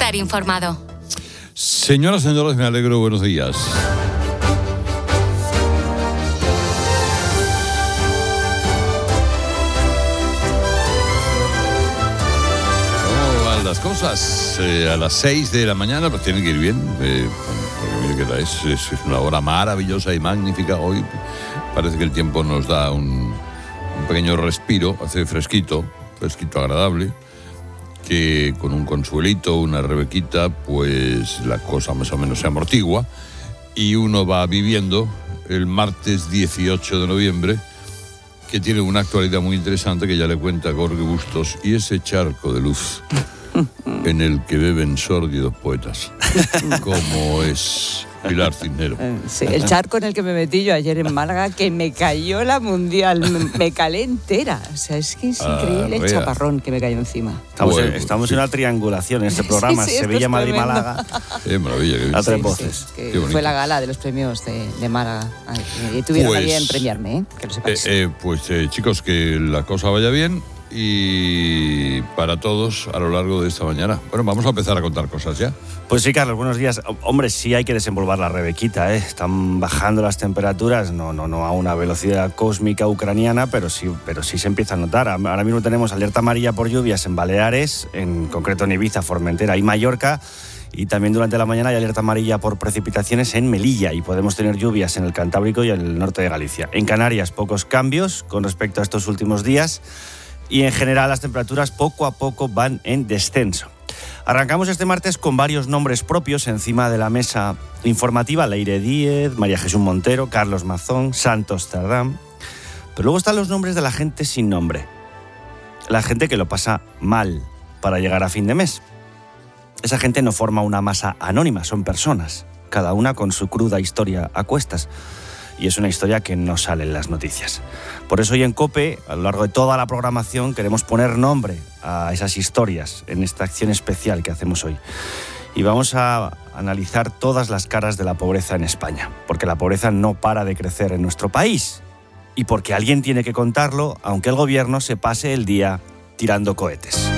estar informado. Señoras, señores, me alegro. Buenos días. ¿Cómo van las cosas? A las 6 de la mañana, pues tienen que ir bien. Porque mire que es una hora maravillosa y magnífica. Hoy parece que el tiempo nos da un pequeño respiro, hace fresquito agradable, que con un consuelito, una rebequita, pues la cosa más o menos se amortigua y uno va viviendo el martes 18 de noviembre, que tiene una actualidad muy interesante que ya le cuenta Jorge Bustos, y ese charco de luz en el que beben sórdidos poetas, como es Pilar Cisneros. Sí, el charco en el que me metí yo ayer en Málaga, que me cayó la mundial, me calé entera. O sea, es que es increíble el chaparrón que me cayó encima. Estamos en una triangulación en este programa, sí, Sevilla, Madrid, Málaga. Qué maravilla. A tres voces. Sí, fue la gala de los premios de Málaga. Y tuvieron a bien premiarme, que lo sepáis. Chicos, que la cosa vaya bien y para todos a lo largo de esta mañana. Bueno, vamos a empezar a contar cosas ya. Pues sí, Carlos, buenos días. Hombre, sí hay que desenvolver la rebequita, ¿eh? Están bajando las temperaturas, no a una velocidad cósmica ucraniana, pero sí se empieza a notar. Ahora mismo tenemos alerta amarilla por lluvias en Baleares, en concreto en Ibiza, Formentera y Mallorca, y también durante la mañana hay alerta amarilla por precipitaciones en Melilla, y podemos tener lluvias en el Cantábrico y en el norte de Galicia. En Canarias, pocos cambios con respecto a estos últimos días, y en general las temperaturas poco a poco van en descenso. Arrancamos este martes con varios nombres propios encima de la mesa informativa: Leire Díez, María Jesús Montero, Carlos Mazón, Santos Cerdán. Pero luego están los nombres de la gente sin nombre, la gente que lo pasa mal para llegar a fin de mes. Esa gente no forma una masa anónima, son personas, cada una con su cruda historia a cuestas. Y es una historia que no sale en las noticias. Por eso hoy en COPE, a lo largo de toda la programación, queremos poner nombre a esas historias en esta acción especial que hacemos hoy. Y vamos a analizar todas las caras de la pobreza en España, porque la pobreza no para de crecer en nuestro país. Y porque alguien tiene que contarlo, aunque el gobierno se pase el día tirando cohetes.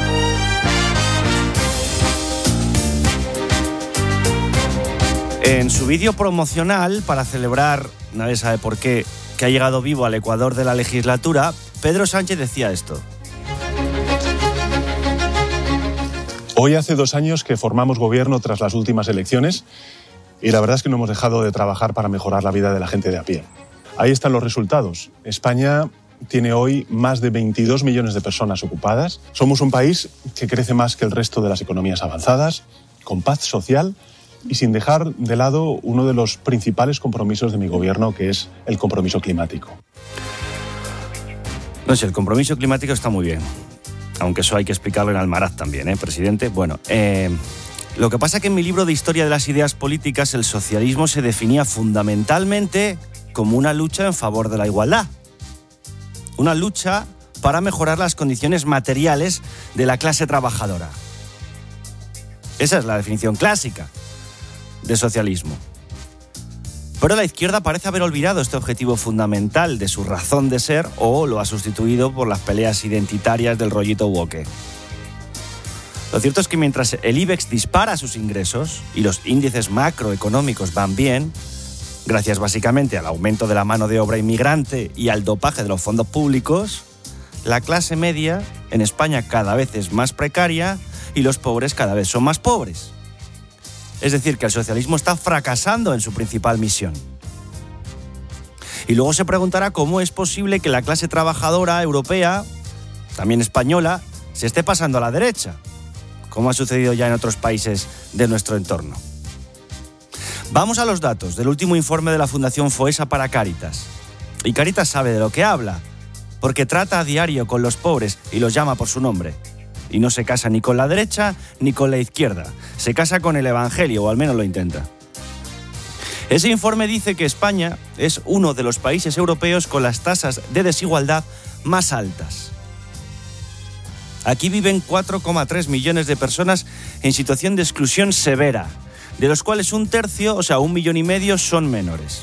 En su vídeo promocional, para celebrar, nadie sabe por qué, que ha llegado vivo al Ecuador de la legislatura, Pedro Sánchez decía esto. Hoy hace 2 años que formamos gobierno tras las últimas elecciones, y la verdad es que no hemos dejado de trabajar para mejorar la vida de la gente de a pie. Ahí están los resultados. España tiene hoy más de 22 millones de personas ocupadas. Somos un país que crece más que el resto de las economías avanzadas, con paz social y sin dejar de lado uno de los principales compromisos de mi gobierno, que es el compromiso climático. No sé, el compromiso climático está muy bien, aunque eso hay que explicarlo en Almaraz también, presidente. Bueno, lo que pasa es que en mi libro de Historia de las Ideas Políticas, el socialismo se definía fundamentalmente como una lucha en favor de la igualdad. Una lucha para mejorar las condiciones materiales de la clase trabajadora. Esa es la definición clásica de socialismo. Pero la izquierda parece haber olvidado este objetivo fundamental de su razón de ser, o lo ha sustituido por las peleas identitarias del rollito woke. Lo cierto es que mientras el IBEX dispara sus ingresos y los índices macroeconómicos van bien, gracias básicamente al aumento de la mano de obra inmigrante y al dopaje de los fondos públicos, la clase media en España cada vez es más precaria y los pobres cada vez son más pobres. Es decir, que el socialismo está fracasando en su principal misión. Y luego se preguntará cómo es posible que la clase trabajadora europea, también española, se esté pasando a la derecha, como ha sucedido ya en otros países de nuestro entorno. Vamos a los datos del último informe de la Fundación Foessa para Cáritas. Y Cáritas sabe de lo que habla, porque trata a diario con los pobres y los llama por su nombre. Y no se casa ni con la derecha ni con la izquierda. Se casa con el Evangelio, o al menos lo intenta. Ese informe dice que España es uno de los países europeos con las tasas de desigualdad más altas. Aquí viven 4,3 millones de personas en situación de exclusión severa, de los cuales 1/3, o sea, 1,5 millones, son menores.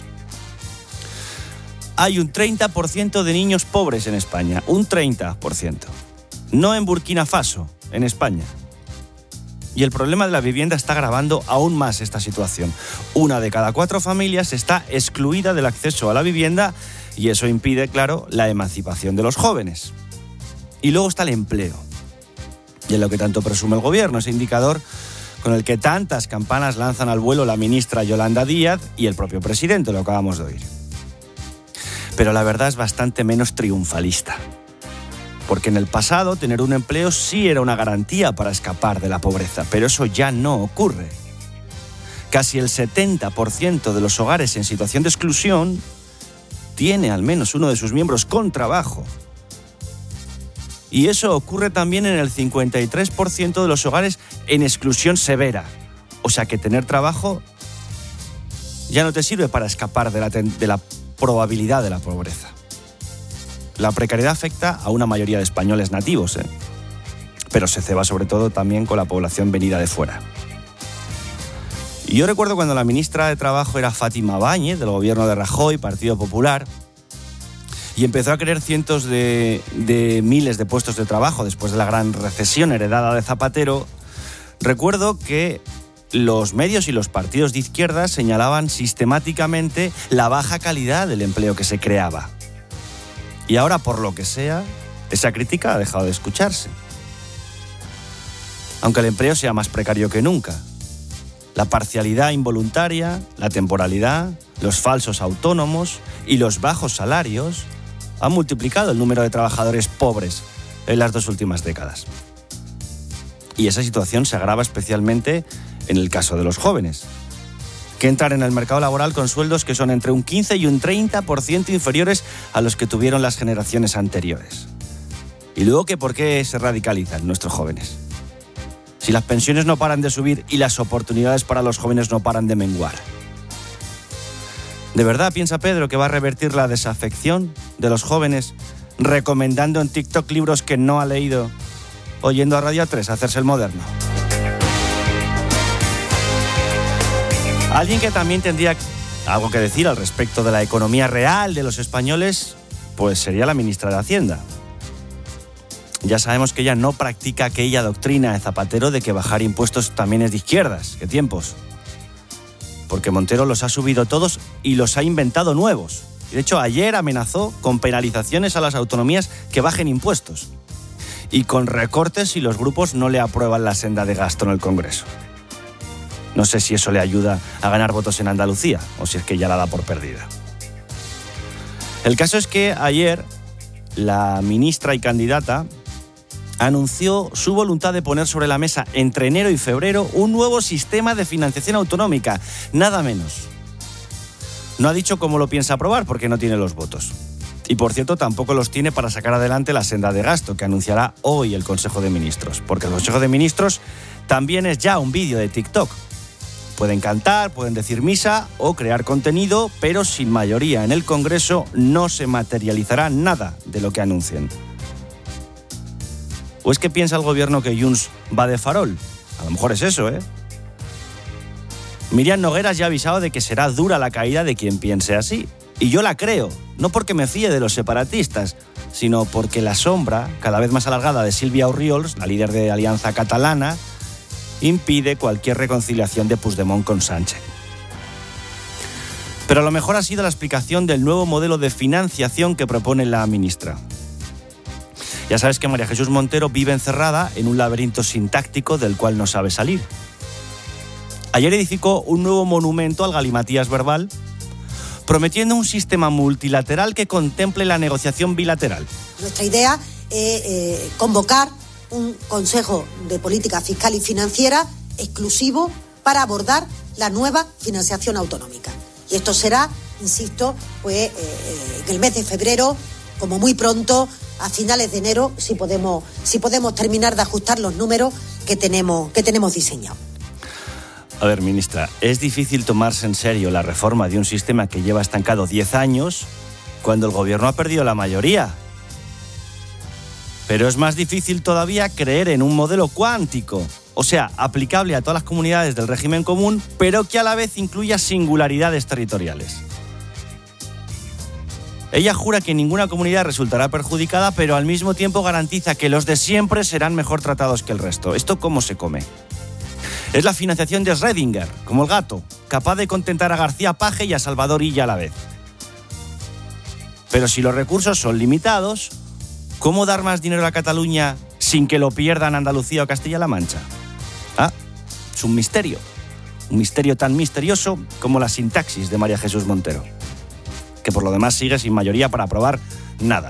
Hay un 30% de niños pobres en España, un 30%. No en Burkina Faso, en España. Y el problema de la vivienda está agravando aún más esta situación. 1 de cada 4 familias está excluida del acceso a la vivienda y eso impide, claro, la emancipación de los jóvenes. Y luego está el empleo. Y en lo que tanto presume el gobierno, ese indicador con el que tantas campanas lanzan al vuelo la ministra Yolanda Díaz y el propio presidente, lo acabamos de oír. Pero la verdad es bastante menos triunfalista. Porque en el pasado tener un empleo sí era una garantía para escapar de la pobreza, pero eso ya no ocurre. Casi el 70% de los hogares en situación de exclusión tiene al menos uno de sus miembros con trabajo. Y eso ocurre también en el 53% de los hogares en exclusión severa. O sea que tener trabajo ya no te sirve para escapar de la probabilidad de la pobreza. La precariedad afecta a una mayoría de españoles nativos, pero se ceba sobre todo también con la población venida de fuera. Y yo recuerdo cuando la ministra de Trabajo era Fátima Báñez, del gobierno de Rajoy, Partido Popular, y empezó a crear cientos de miles de puestos de trabajo después de la gran recesión heredada de Zapatero. Recuerdo que los medios y los partidos de izquierda señalaban sistemáticamente la baja calidad del empleo que se creaba. Y ahora, por lo que sea, esa crítica ha dejado de escucharse. Aunque el empleo sea más precario que nunca. La parcialidad involuntaria, la temporalidad, los falsos autónomos y los bajos salarios han multiplicado el número de trabajadores pobres en las 2 últimas décadas. Y esa situación se agrava especialmente en el caso de los jóvenes, que entran en el mercado laboral con sueldos que son entre un 15 y un 30% inferiores a los que tuvieron las generaciones anteriores. Y luego, ¿por qué se radicalizan nuestros jóvenes? Si las pensiones no paran de subir y las oportunidades para los jóvenes no paran de menguar. ¿De verdad piensa Pedro que va a revertir la desafección de los jóvenes recomendando en TikTok libros que no ha leído, oyendo a Radio 3 a hacerse el moderno? Alguien que también tendría algo que decir al respecto de la economía real de los españoles, pues sería la ministra de Hacienda. Ya sabemos que ella no practica aquella doctrina de Zapatero de que bajar impuestos también es de izquierdas. ¿Qué tiempos? Porque Montero los ha subido todos y los ha inventado nuevos. De hecho, ayer amenazó con penalizaciones a las autonomías que bajen impuestos. Y con recortes si los grupos no le aprueban la senda de gasto en el Congreso. No sé si eso le ayuda a ganar votos en Andalucía o si es que ya la da por perdida. El caso es que ayer la ministra y candidata anunció su voluntad de poner sobre la mesa entre enero y febrero un nuevo sistema de financiación autonómica, nada menos. No ha dicho cómo lo piensa aprobar porque no tiene los votos. Y por cierto, tampoco los tiene para sacar adelante la senda de gasto que anunciará hoy el Consejo de Ministros. Porque el Consejo de Ministros también es ya un vídeo de TikTok. Pueden cantar, pueden decir misa o crear contenido, pero sin mayoría en el Congreso no se materializará nada de lo que anuncien. ¿O es que piensa el gobierno que Junts va de farol? A lo mejor es eso, ¿eh? Míriam Nogueras ya ha avisado de que será dura la caída de quien piense así. Y yo la creo, no porque me fíe de los separatistas, sino porque la sombra, cada vez más alargada, de Sílvia Orriols, la líder de Alianza Catalana, impide cualquier reconciliación de Puigdemont con Sánchez. Pero a lo mejor ha sido la explicación del nuevo modelo de financiación que propone la ministra. Ya sabes que María Jesús Montero vive encerrada en un laberinto sintáctico del cual no sabe salir. Ayer edificó un nuevo monumento al galimatías verbal, prometiendo un sistema multilateral que contemple la negociación bilateral. Nuestra idea es convocar un Consejo de Política Fiscal y Financiera exclusivo para abordar la nueva financiación autonómica. Y esto será, insisto, pues en el mes de febrero, como muy pronto, a finales de enero, si podemos terminar de ajustar los números que tenemos diseñados. A ver, ministra, es difícil tomarse en serio la reforma de un sistema que lleva estancado 10 años cuando el gobierno ha perdido la mayoría. Pero es más difícil todavía creer en un modelo cuántico, o sea, aplicable a todas las comunidades del régimen común, pero que a la vez incluya singularidades territoriales. Ella jura que ninguna comunidad resultará perjudicada, pero al mismo tiempo garantiza que los de siempre serán mejor tratados que el resto. ¿Esto cómo se come? Es la financiación de Schrödinger, como el gato, capaz de contentar a García Paje y a Salvador Illa a la vez. Pero si los recursos son limitados, ¿cómo dar más dinero a Cataluña sin que lo pierdan Andalucía o Castilla-La Mancha? Es un misterio tan misterioso como la sintaxis de María Jesús Montero, que por lo demás sigue sin mayoría para aprobar nada.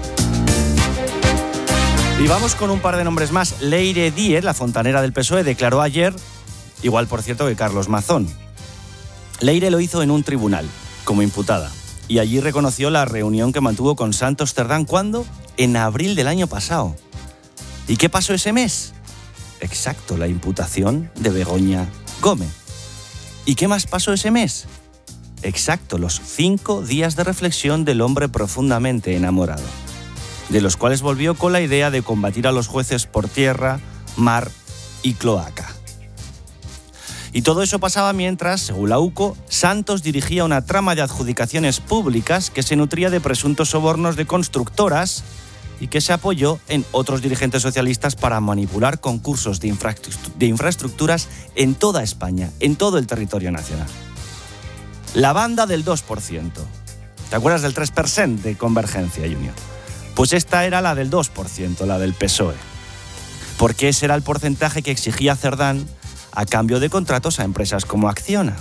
Y vamos con un par de nombres más. Leire Díez, la fontanera del PSOE, declaró ayer, igual por cierto que Carlos Mazón. Leire lo hizo en un tribunal, como imputada, y allí reconoció la reunión que mantuvo con Santos Cerdán. ¿Cuándo? En abril del año pasado. ¿Y qué pasó ese mes? Exacto, la imputación de Begoña Gómez. ¿Y qué más pasó ese mes? Exacto, los 5 días de reflexión del hombre profundamente enamorado, de los cuales volvió con la idea de combatir a los jueces por tierra, mar y cloaca. Y todo eso pasaba mientras, según la UCO, Santos dirigía una trama de adjudicaciones públicas que se nutría de presuntos sobornos de constructoras y que se apoyó en otros dirigentes socialistas para manipular concursos de infraestructuras en toda España, en todo el territorio nacional. La banda del 2%. ¿Te acuerdas del 3% de Convergencia y Unión? Pues esta era la del 2%, la del PSOE. Porque ese era el porcentaje que exigía Cerdán a cambio de contratos a empresas como Acciona.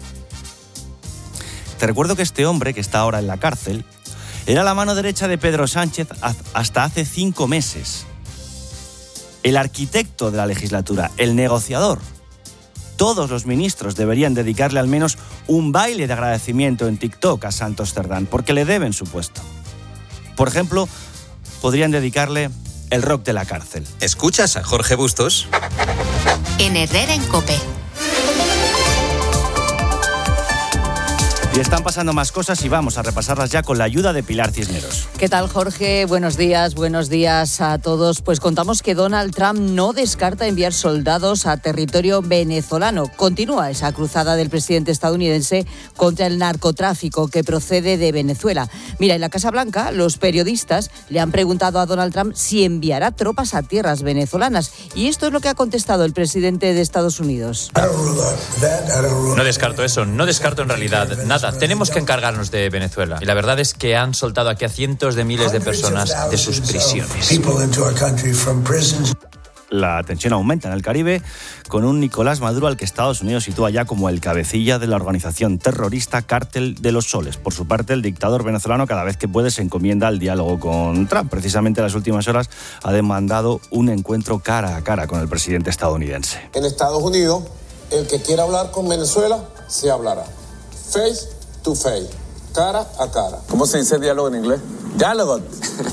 Te recuerdo que este hombre, que está ahora en la cárcel, era la mano derecha de Pedro Sánchez hasta hace 5 meses. El arquitecto de la legislatura, el negociador. Todos los ministros deberían dedicarle al menos un baile de agradecimiento en TikTok a Santos Cerdán, porque le deben su puesto. Por ejemplo, podrían dedicarle el rock de la cárcel. ¿Escuchas a Jorge Bustos? En Herrera en COPE. Y están pasando más cosas y vamos a repasarlas ya con la ayuda de Pilar Cisneros. ¿Qué tal, Jorge? Buenos días a todos. Pues contamos que Donald Trump no descarta enviar soldados a territorio venezolano. Continúa esa cruzada del presidente estadounidense contra el narcotráfico que procede de Venezuela. Mira, en la Casa Blanca los periodistas le han preguntado a Donald Trump si enviará tropas a tierras venezolanas. Y esto es lo que ha contestado el presidente de Estados Unidos. No descarto eso, no descarto en realidad nada. Tenemos que encargarnos de Venezuela. Y la verdad es que han soltado aquí a cientos de miles de personas de sus prisiones. La tensión aumenta en el Caribe con un Nicolás Maduro al que Estados Unidos sitúa ya como el cabecilla de la organización terrorista Cártel de los Soles. Por su parte, el dictador venezolano cada vez que puede se encomienda al diálogo con Trump. Precisamente en las últimas horas ha demandado un encuentro cara a cara con el presidente estadounidense. En Estados Unidos, el que quiera hablar con Venezuela, se hablará. Face to face, cara a cara. ¿Cómo se dice diálogo en inglés? Diálogo.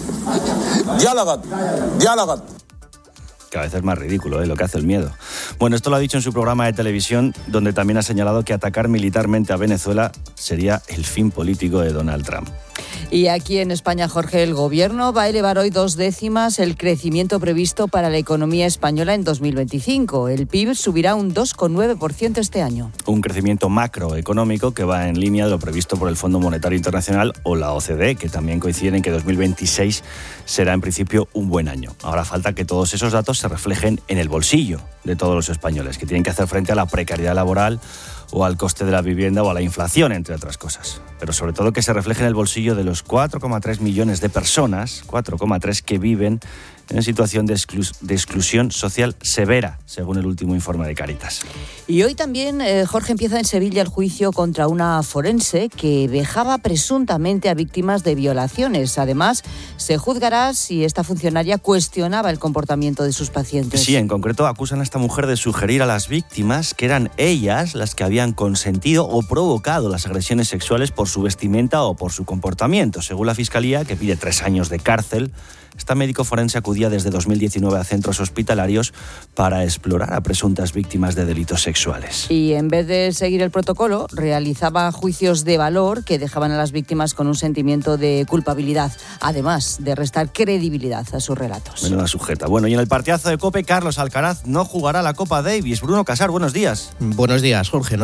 Diálogo. Cada vez es más ridículo, lo que hace el miedo. Bueno, esto lo ha dicho en su programa de televisión, donde también ha señalado que atacar militarmente a Venezuela sería el fin político de Donald Trump. Y aquí en España, Jorge, el Gobierno va a elevar hoy 2 décimas el crecimiento previsto para la economía española en 2025. El PIB subirá un 2,9% este año. Un crecimiento macroeconómico que va en línea de lo previsto por el Fondo Monetario Internacional o la OCDE, que también coinciden en que 2026 será en principio un buen año. Ahora falta que todos esos datos se reflejen en el bolsillo de todos los españoles, que tienen que hacer frente a la precariedad laboral o al coste de la vivienda o a la inflación, entre otras cosas. Pero sobre todo que se refleje en el bolsillo de los 4,3 millones de personas, 4,3 que viven en situación de exclusión social severa, según el último informe de Cáritas. Y hoy también, Jorge, empieza en Sevilla el juicio contra una forense que vejaba presuntamente a víctimas de violaciones. Además, se juzgará si esta funcionaria cuestionaba el comportamiento de sus pacientes. Sí, en concreto acusan a esta mujer de sugerir a las víctimas que eran ellas las que habían consentido o provocado las agresiones sexuales por su vestimenta o por su comportamiento. Según la Fiscalía, que pide 3 años de cárcel, esta médico forense acudía desde 2019 a centros hospitalarios para explorar a presuntas víctimas de delitos sexuales. Y en vez de seguir el protocolo, realizaba juicios de valor que dejaban a las víctimas con un sentimiento de culpabilidad, además de restar credibilidad a sus relatos. Menuda sujeta. Bueno, y en el partidazo de COPE, Carlos Alcaraz no jugará la Copa Davis. Bruno Casar, buenos días. Buenos días, Jorge. No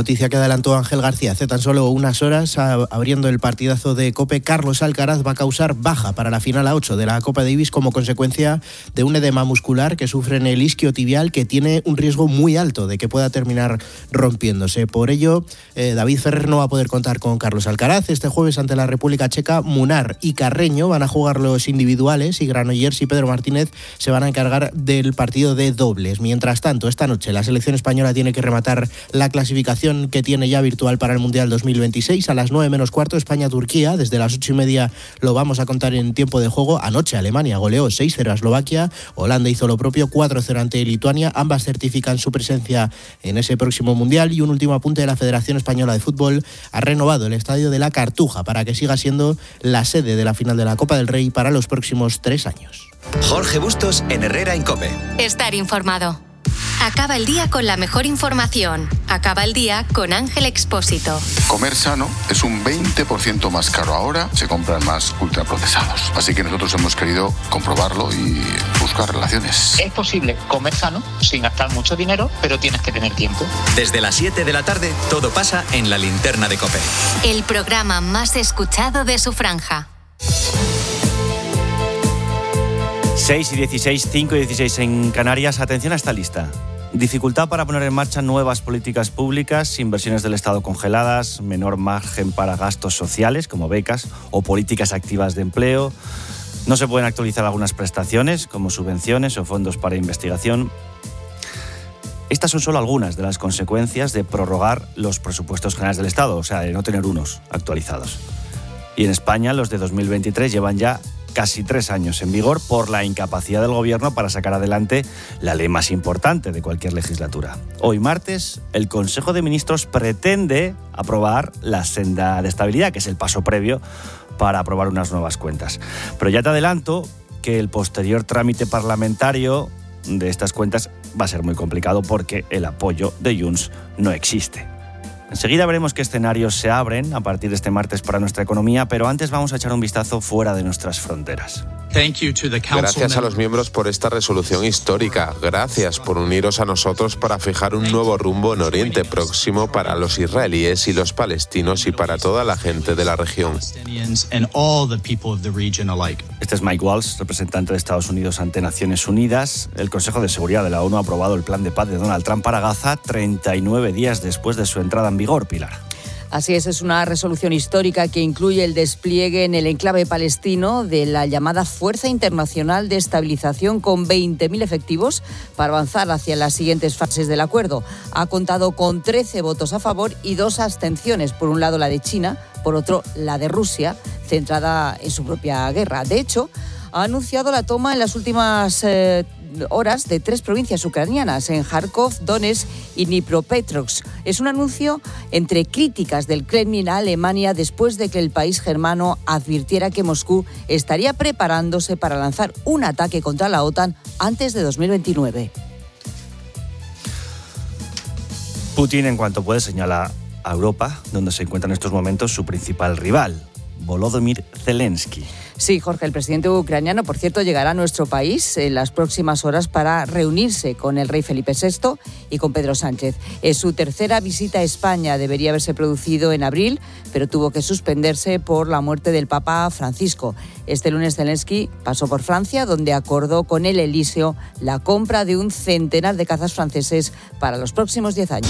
noticia que adelantó Ángel García hace tan solo unas horas, abriendo el partidazo de COPE, Carlos Alcaraz va a causar baja para la final A8 de la Copa Davis como consecuencia de un edema muscular que sufre en el isquiotibial, que tiene un riesgo muy alto de que pueda terminar rompiéndose. Por ello, David Ferrer no va a poder contar con Carlos Alcaraz. Este jueves ante la República Checa, Munar y Carreño van a jugar los individuales y Granollers y Pedro Martínez se van a encargar del partido de dobles. Mientras tanto, esta noche la selección española tiene que rematar la clasificación que tiene ya virtual para el Mundial 2026. A las 9 menos cuarto, España-Turquía. Desde las 8:30 lo vamos a contar en tiempo de juego. Anoche Alemania goleó 6-0 a Eslovaquia. Holanda hizo lo propio, 4-0 ante Lituania. Ambas certifican su presencia en ese próximo Mundial. Y un último apunte: de la Federación Española de Fútbol ha renovado el estadio de la Cartuja para que siga siendo la sede de la final de la Copa del Rey para los próximos 3 años. Jorge Bustos en Herrera en COPE. Estar informado. Acaba el día con la mejor información. Acaba el día con Ángel Expósito. Comer sano es un 20% más caro ahora, se compran más ultraprocesados. Así que nosotros hemos querido comprobarlo y buscar relaciones. Es posible comer sano sin gastar mucho dinero, pero tienes que tener tiempo. Desde las 7 de la tarde, todo pasa en La Linterna de COPE. El programa más escuchado de su franja. 6:16, 5:16 en Canarias. Atención a esta lista. Dificultad para poner en marcha nuevas políticas públicas, inversiones del Estado congeladas, menor margen para gastos sociales como becas o políticas activas de empleo. No se pueden actualizar algunas prestaciones como subvenciones o fondos para investigación. Estas son solo algunas de las consecuencias de prorrogar los presupuestos generales del Estado, o sea, de no tener unos actualizados. Y en España los de 2023 llevan ya casi 3 años en vigor por la incapacidad del Gobierno para sacar adelante la ley más importante de cualquier legislatura. Hoy martes, el Consejo de Ministros pretende aprobar la senda de estabilidad, que es el paso previo para aprobar unas nuevas cuentas. Pero ya te adelanto que el posterior trámite parlamentario de estas cuentas va a ser muy complicado porque el apoyo de Junts no existe. Enseguida veremos qué escenarios se abren a partir de este martes para nuestra economía, pero antes vamos a echar un vistazo fuera de nuestras fronteras. Gracias a los miembros por esta resolución histórica. Gracias por uniros a nosotros para fijar un nuevo rumbo en Oriente Próximo para los israelíes y los palestinos y para toda la gente de la región. Este es Mike Waltz, representante de Estados Unidos ante Naciones Unidas. El Consejo de Seguridad de la ONU ha aprobado el plan de paz de Donald Trump para Gaza 39 días después de su entrada en vigor, Pilar. Así es una resolución histórica que incluye el despliegue en el enclave palestino de la llamada Fuerza Internacional de Estabilización con 20.000 efectivos para avanzar hacia las siguientes fases del acuerdo. Ha contado con 13 votos a favor y 2 abstenciones. Por un lado la de China, por otro la de Rusia, centrada en su propia guerra. De hecho, ha anunciado la toma en las últimas horas de 3 provincias ucranianas, en Kharkov, Donetsk y Dnipropetrovsk. Es un anuncio entre críticas del Kremlin a Alemania después de que el país germano advirtiera que Moscú estaría preparándose para lanzar un ataque contra la OTAN antes de 2029. Putin, en cuanto puede, señala a Europa, donde se encuentra en estos momentos su principal rival, Volodymyr Zelensky. Sí, Jorge, el presidente ucraniano, por cierto, llegará a nuestro país en las próximas horas para reunirse con el rey Felipe VI y con Pedro Sánchez. Es su tercera visita a España. Debería haberse producido en abril, pero tuvo que suspenderse por la muerte del Papa Francisco. Este lunes Zelensky pasó por Francia, donde acordó con el Elíseo la compra de un centenar de cazas franceses para los próximos 10 años.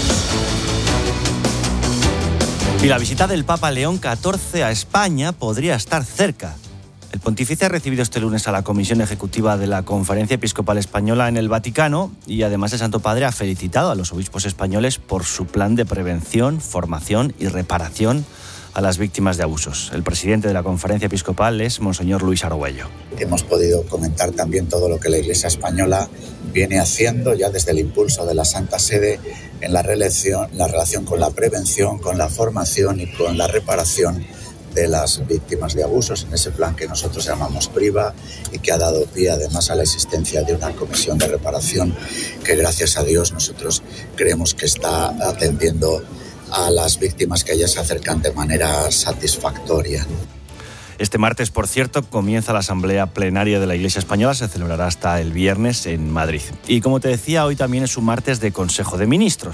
Y la visita del Papa León XIV a España podría estar cerca. El pontífice ha recibido este lunes a la Comisión Ejecutiva de la Conferencia Episcopal Española en el Vaticano y además el Santo Padre ha felicitado a los obispos españoles por su plan de prevención, formación y reparación a las víctimas de abusos. El presidente de la Conferencia Episcopal es Monseñor Luis Argüello. Hemos podido comentar también todo lo que la Iglesia española viene haciendo ya desde el impulso de la Santa Sede en la relación con la prevención, con la formación y con la reparación de las víctimas de abusos, en ese plan que nosotros llamamos PRIVA y que ha dado pie además a la existencia de una comisión de reparación que, gracias a Dios, nosotros creemos que está atendiendo a las víctimas que ya se acercan de manera satisfactoria. Este martes, por cierto, comienza la Asamblea Plenaria de la Iglesia Española, se celebrará hasta el viernes en Madrid. Y como te decía, hoy también es un martes de Consejo de Ministros.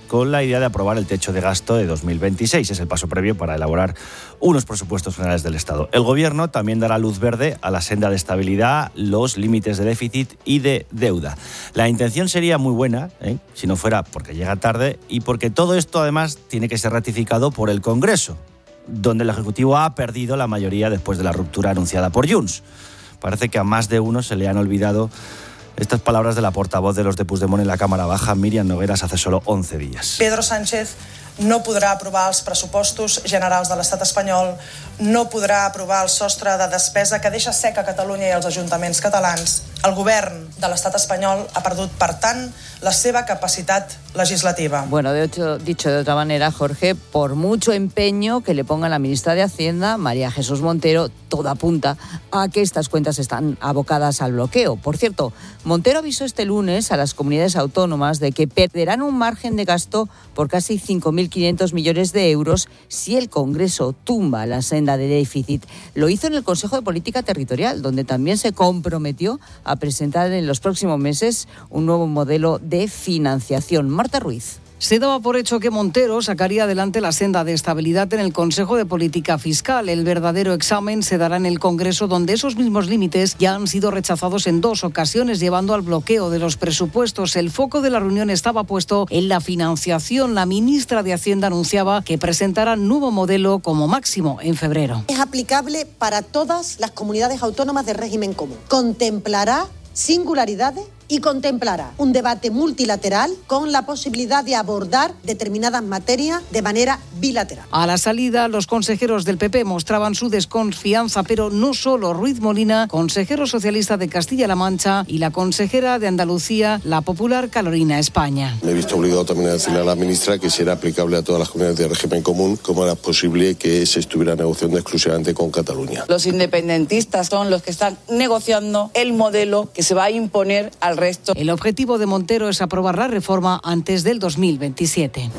con la idea de aprobar el techo de gasto de 2026. Es el paso previo para elaborar unos presupuestos generales del Estado. El Gobierno también dará luz verde a la senda de estabilidad, los límites de déficit y de deuda. La intención sería muy buena, si no fuera porque llega tarde y porque todo esto además tiene que ser ratificado por el Congreso, donde el Ejecutivo ha perdido la mayoría después de la ruptura anunciada por Junts. Parece que a más de uno se le han olvidado estas palabras de la portavoz de los de Puigdemont en la Cámara Baja, Míriam Nogueras, hace solo 11 días. Pedro Sánchez no podrà aprovar els pressupostos generals de l'estat espanyol, no podrà aprovar el sostre de despesa que deixa seca Catalunya i els ajuntaments catalans. El govern de l'estat espanyol ha perdut, per tant, la seva capacitat legislativa. Bueno, dicho de otra manera, Jorge, por mucho empeño que le ponga la ministra de Hacienda, María Jesús Montero, todo apunta a que estas cuentas están abocadas al bloqueo. Por cierto, Montero avisó este lunes a las comunidades autónomas de que perderán un margen de gasto por casi 5.500 millones de euros si el Congreso tumba la senda de déficit. Lo hizo en el Consejo de Política Territorial, donde también se comprometió a presentar en los próximos meses un nuevo modelo de financiación. Marta Ruiz. Se daba por hecho que Montero sacaría adelante la senda de estabilidad en el Consejo de Política Fiscal. El verdadero examen se dará en el Congreso, donde esos mismos límites ya han sido rechazados en 2 ocasiones, llevando al bloqueo de los presupuestos. El foco de la reunión estaba puesto en la financiación. La ministra de Hacienda anunciaba que presentará nuevo modelo como máximo en febrero. Es aplicable para todas las comunidades autónomas de régimen común. Contemplará singularidades y contemplará un debate multilateral con la posibilidad de abordar determinadas materias de manera bilateral. A la salida, los consejeros del PP mostraban su desconfianza, pero no solo. Ruiz Molina, consejero socialista de Castilla-La Mancha, y la consejera de Andalucía, la popular Carolina España. Me he visto obligado también a decirle a la ministra que si era aplicable a todas las comunidades de régimen común, cómo era posible que se estuviera negociando exclusivamente con Cataluña. Los independentistas son los que están negociando el modelo que se va a imponer al resto. El objetivo de Montero es aprobar la reforma antes del 2027.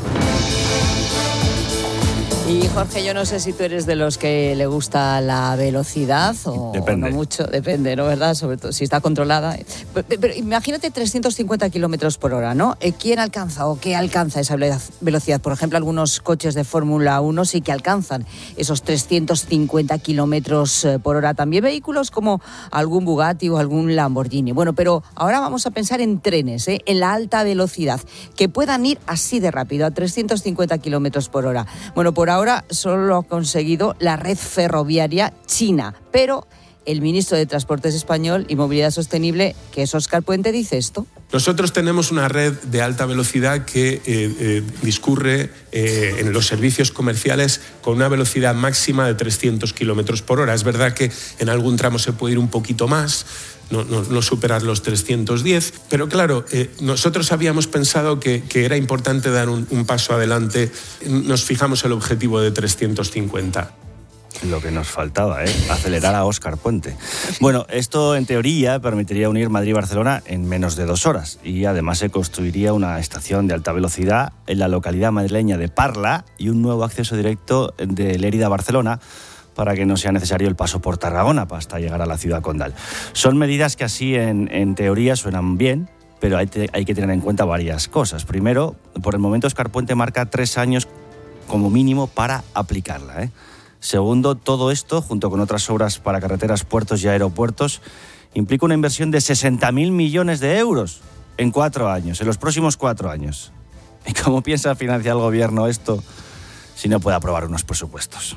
Y Jorge, yo no sé si tú eres de los que le gusta la velocidad o no mucho, depende, ¿no? ¿Verdad? Sobre todo si está controlada. Pero imagínate 350 kilómetros por hora, ¿no? ¿Quién alcanza o qué alcanza esa velocidad? Por ejemplo, algunos coches de Fórmula 1 sí que alcanzan esos 350 kilómetros por hora. También vehículos como algún Bugatti o algún Lamborghini. Bueno, pero ahora vamos a pensar en trenes, en la alta velocidad, que puedan ir así de rápido, a 350 kilómetros por hora. Bueno, por ahora solo lo ha conseguido la red ferroviaria china, pero el ministro de Transportes español y Movilidad Sostenible, que es Óscar Puente, dice esto. Nosotros tenemos una red de alta velocidad que discurre en los servicios comerciales con una velocidad máxima de 300 kilómetros por hora. Es verdad que en algún tramo se puede ir un poquito más, no superar los 310, pero claro, nosotros habíamos pensado que era importante dar un paso adelante. Nos fijamos el objetivo de 350. Lo que nos faltaba, acelerar a Óscar Puente. Bueno, esto en teoría permitiría unir Madrid y Barcelona en menos de 2 horas y además se construiría una estación de alta velocidad en la localidad madrileña de Parla y un nuevo acceso directo de Lérida a Barcelona para que no sea necesario el paso por Tarragona hasta llegar a la ciudad condal. Son medidas que así en teoría suenan bien, pero hay que tener en cuenta varias cosas. Primero, por el momento Óscar Puente marca 3 años como mínimo para aplicarla, Segundo, todo esto, junto con otras obras para carreteras, puertos y aeropuertos, implica una inversión de 60.000 millones de euros en 4 años, en los próximos 4 años. ¿Y cómo piensa financiar el gobierno esto si no puede aprobar unos presupuestos?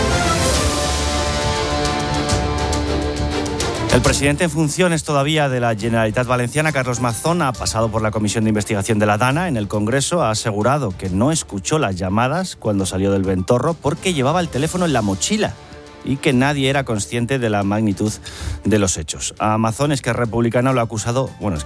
El presidente en funciones todavía de la Generalitat Valenciana, Carlos Mazón, ha pasado por la Comisión de Investigación de la DANA en el Congreso. Ha asegurado que no escuchó las llamadas cuando salió del Ventorro porque llevaba el teléfono en la mochila y que nadie era consciente de la magnitud de los hechos. A Mazón, Esquerra Republicana, lo ha acusado,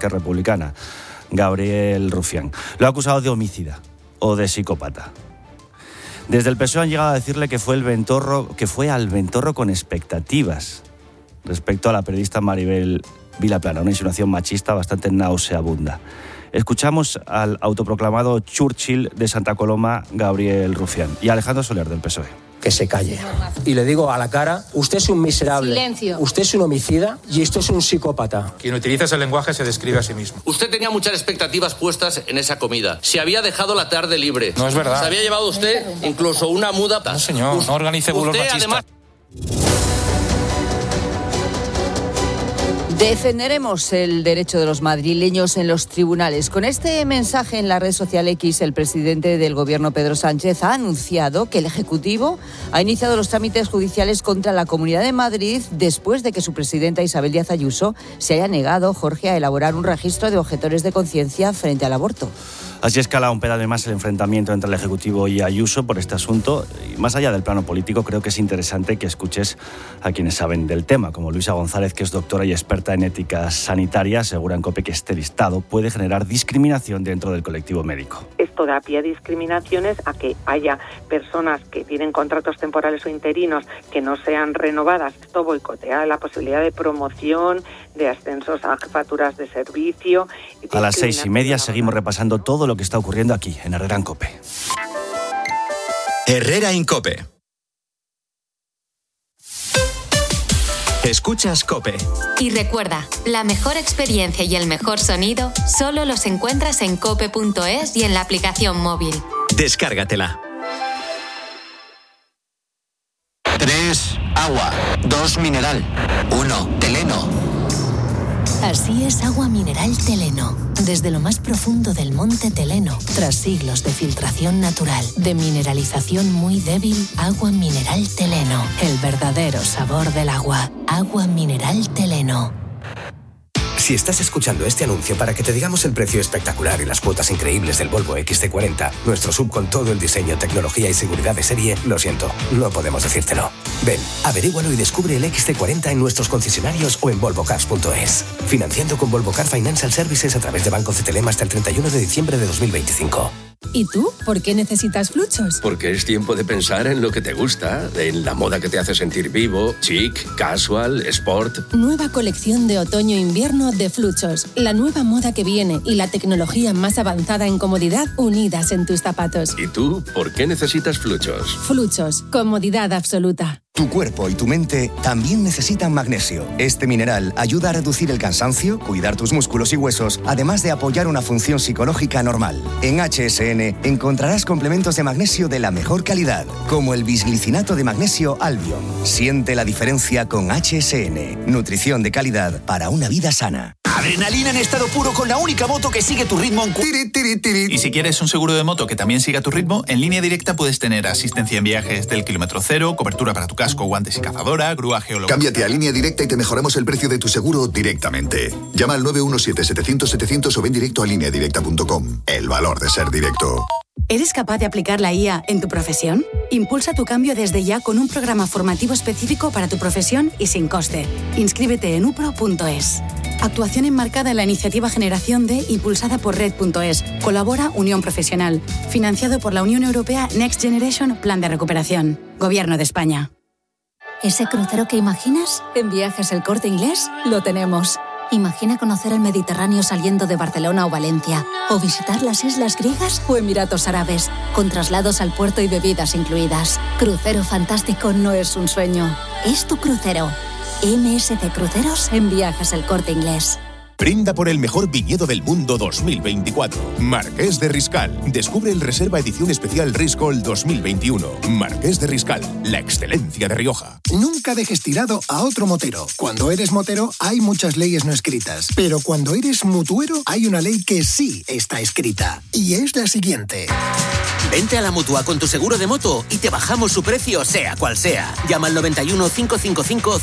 Gabriel Rufián, lo ha acusado de homicida o de psicópata. Desde el PSOE han llegado a decirle que fue al Ventorro con expectativas respecto a la periodista Maribel Vilaplana, una insinuación machista bastante nauseabunda. Escuchamos al autoproclamado Churchill de Santa Coloma, Gabriel Rufián, y a Alejandro Soler, del PSOE. que se calle. Y le digo a la cara, usted es un miserable, silencio. Usted es un homicida y esto es un psicópata. Quien utiliza ese lenguaje se describe a sí mismo. Usted tenía muchas expectativas puestas en esa comida. Se había dejado la tarde libre. No es verdad. Se había llevado usted incluso una muda. No, señor, no organice bulos machistas. Además... Defenderemos el derecho de los madrileños en los tribunales. Con este mensaje en la red social X, el presidente del Gobierno, Pedro Sánchez, ha anunciado que el Ejecutivo ha iniciado los trámites judiciales contra la Comunidad de Madrid después de que su presidenta Isabel Díaz Ayuso se haya negado, Jorge, a elaborar un registro de objetores de conciencia frente al aborto. Así escala un peldaño más el enfrentamiento entre el Ejecutivo y Ayuso por este asunto. Y más allá del plano político, creo que es interesante que escuches a quienes saben del tema, como Luisa González, que es doctora y experta en ética sanitaria. Asegura en COPE que este listado puede generar discriminación dentro del colectivo médico. Esto da pie a discriminaciones, a que haya personas que tienen contratos temporales o interinos que no sean renovadas. Esto boicotea la posibilidad de promoción, de ascensos a jefaturas de servicio. A las 6:30 seguimos repasando todo lo que está ocurriendo aquí, en Herrera en COPE. Herrera en COPE. Escuchas COPE. Y recuerda, la mejor experiencia y el mejor sonido solo los encuentras en cope.es y en la aplicación móvil. Descárgatela. 3, agua. 2, mineral. 1, Teleno. Así es Agua Mineral Teleno. Desde lo más profundo del monte Teleno, tras siglos de filtración natural, de mineralización muy débil, Agua Mineral Teleno. El verdadero sabor del agua. Agua Mineral Teleno. Si estás escuchando este anuncio para que te digamos el precio espectacular y las cuotas increíbles del Volvo XC40, nuestro SUV con todo el diseño, tecnología y seguridad de serie, lo siento, no podemos decírtelo. Ven, averígualo y descubre el XC40 en nuestros concesionarios o en volvocars.es. Financiando con Volvo Car Financial Services a través de Banco CTLM hasta el 31 de diciembre de 2025. ¿Y tú? ¿Por qué necesitas Fluchos? Porque es tiempo de pensar en lo que te gusta, en la moda que te hace sentir vivo, chic, casual, sport. Nueva colección de otoño-invierno de Fluchos. La nueva moda que viene y la tecnología más avanzada en comodidad unidas en tus zapatos. ¿Y tú? ¿Por qué necesitas Fluchos? Fluchos. Comodidad absoluta. Tu cuerpo y tu mente también necesitan magnesio. Este mineral ayuda a reducir el cansancio, cuidar tus músculos y huesos, además de apoyar una función psicológica normal. En HSN encontrarás complementos de magnesio de la mejor calidad, como el bisglicinato de magnesio Albion. Siente la diferencia con HSN. Nutrición de calidad para una vida sana. Adrenalina en estado puro con la única moto que sigue tu ritmo en Y si quieres un seguro de moto que también siga tu ritmo, en Línea Directa puedes tener asistencia en viajes del kilómetro cero, cobertura para tu casco, guantes y cazadora, grúa geológica. Cámbiate a Línea Directa y te mejoramos el precio de tu seguro directamente. Llama al 917-700-700 o ven directo a lineadirecta.com. El valor de ser directo. ¿Eres capaz de aplicar la IA en tu profesión? Impulsa tu cambio desde ya con un programa formativo específico para tu profesión y sin coste. Inscríbete en upro.es. Actuación enmarcada en la iniciativa Generación D impulsada por Red.es. Colabora Unión Profesional. Financiado por la Unión Europea Next Generation Plan de Recuperación. Gobierno de España. ¿Ese crucero que imaginas? En Viajes El Corte Inglés lo tenemos. Imagina conocer el Mediterráneo saliendo de Barcelona o Valencia, o visitar las islas griegas o Emiratos Árabes, con traslados al puerto y bebidas incluidas. Crucero fantástico no es un sueño, es tu crucero. MSC Cruceros en Viajes El Corte Inglés. Brinda por el mejor viñedo del mundo 2024. Marqués de Riscal. Descubre el Reserva Edición Especial Riscol 2021. Marqués de Riscal, la excelencia de Rioja. Nunca dejes tirado a otro motero. Cuando eres motero hay muchas leyes no escritas, pero cuando eres mutuero hay una ley que sí está escrita, y es la siguiente. Vente a la Mutua con tu seguro de moto y te bajamos su precio sea cual sea. Llama al 91 555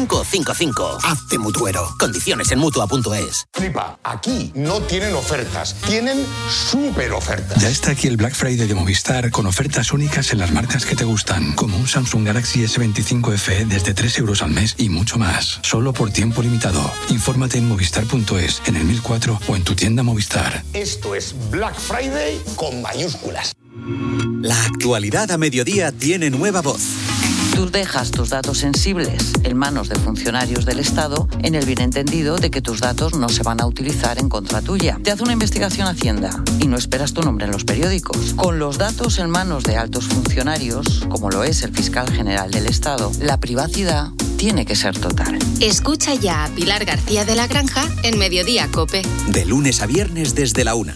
5555. Hazte mutuero. Condiciones en Mutua.es. Flipa, aquí no tienen ofertas, tienen súper ofertas. Ya está aquí el Black Friday de Movistar con ofertas únicas en las marcas que te gustan, como un Samsung Galaxy S25 FE desde 3 euros al mes y mucho más, solo por tiempo limitado. Infórmate en movistar.es, en el 1004 o en tu tienda Movistar. Esto es Black Friday con mayúsculas. La actualidad a mediodía tiene nueva voz. Tú dejas tus datos sensibles en manos de funcionarios del Estado en el bien entendido de que tus datos no se van a utilizar en contra tuya. Te hace una investigación Hacienda y no esperas tu nombre en los periódicos. Con los datos en manos de altos funcionarios, como lo es el fiscal general del Estado, la privacidad tiene que ser total. Escucha ya a Pilar García de la Granja en Mediodía COPE. De lunes a viernes desde la 1.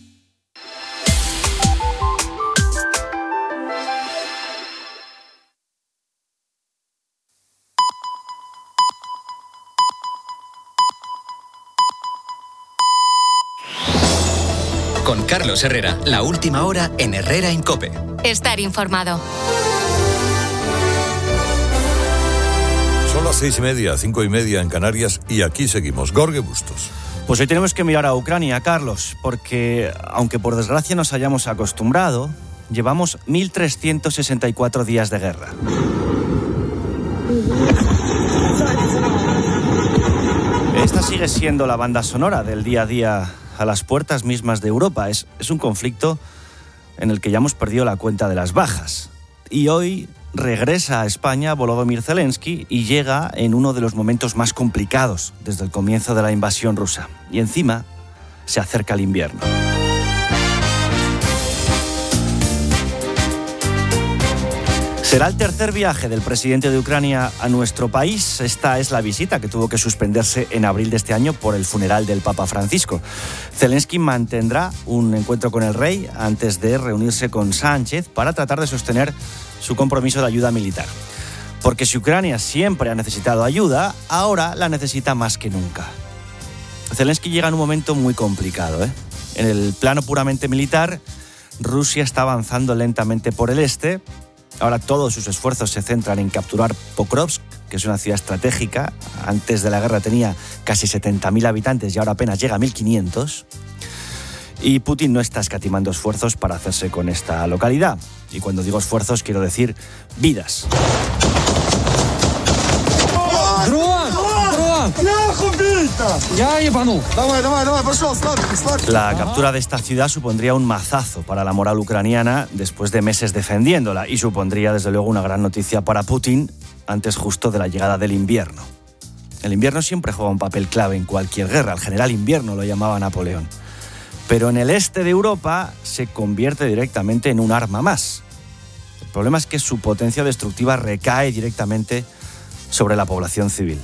Con Carlos Herrera, la última hora en Herrera en COPE. Estar informado. Son las 6:30, 5:30 en Canarias y aquí seguimos. Jorge Bustos. Pues hoy tenemos que mirar a Ucrania, Carlos, porque aunque por desgracia nos hayamos acostumbrado, llevamos 1.364 días de guerra. Esta sigue siendo la banda sonora del día a día a las puertas mismas de Europa. Es un conflicto en el que ya hemos perdido la cuenta de las bajas. Y hoy regresa a España Volodymyr Zelensky y llega en uno de los momentos más complicados desde el comienzo de la invasión rusa. Y encima se acerca el invierno. Será el tercer viaje del presidente de Ucrania a nuestro país. Esta es la visita que tuvo que suspenderse en abril de este año por el funeral del Papa Francisco. Zelensky mantendrá un encuentro con el rey antes de reunirse con Sánchez para tratar de sostener su compromiso de ayuda militar. Porque si Ucrania siempre ha necesitado ayuda, ahora la necesita más que nunca. Zelensky llega en un momento muy complicado, En el plano puramente militar, Rusia está avanzando lentamente por el este. Ahora todos sus esfuerzos se centran en capturar Pokrovsk, que es una ciudad estratégica. Antes de la guerra tenía casi 70.000 habitantes y ahora apenas llega a 1.500. Y Putin no está escatimando esfuerzos para hacerse con esta localidad. Y cuando digo esfuerzos quiero decir vidas. La captura de esta ciudad supondría un mazazo para la moral ucraniana después de meses defendiéndola y supondría desde luego una gran noticia para Putin antes justo de la llegada del invierno. El invierno siempre juega un papel clave en cualquier guerra, el general invierno lo llamaba Napoleón. Pero en el este de Europa se convierte directamente en un arma más. El problema es que su potencia destructiva recae directamente sobre la población civil.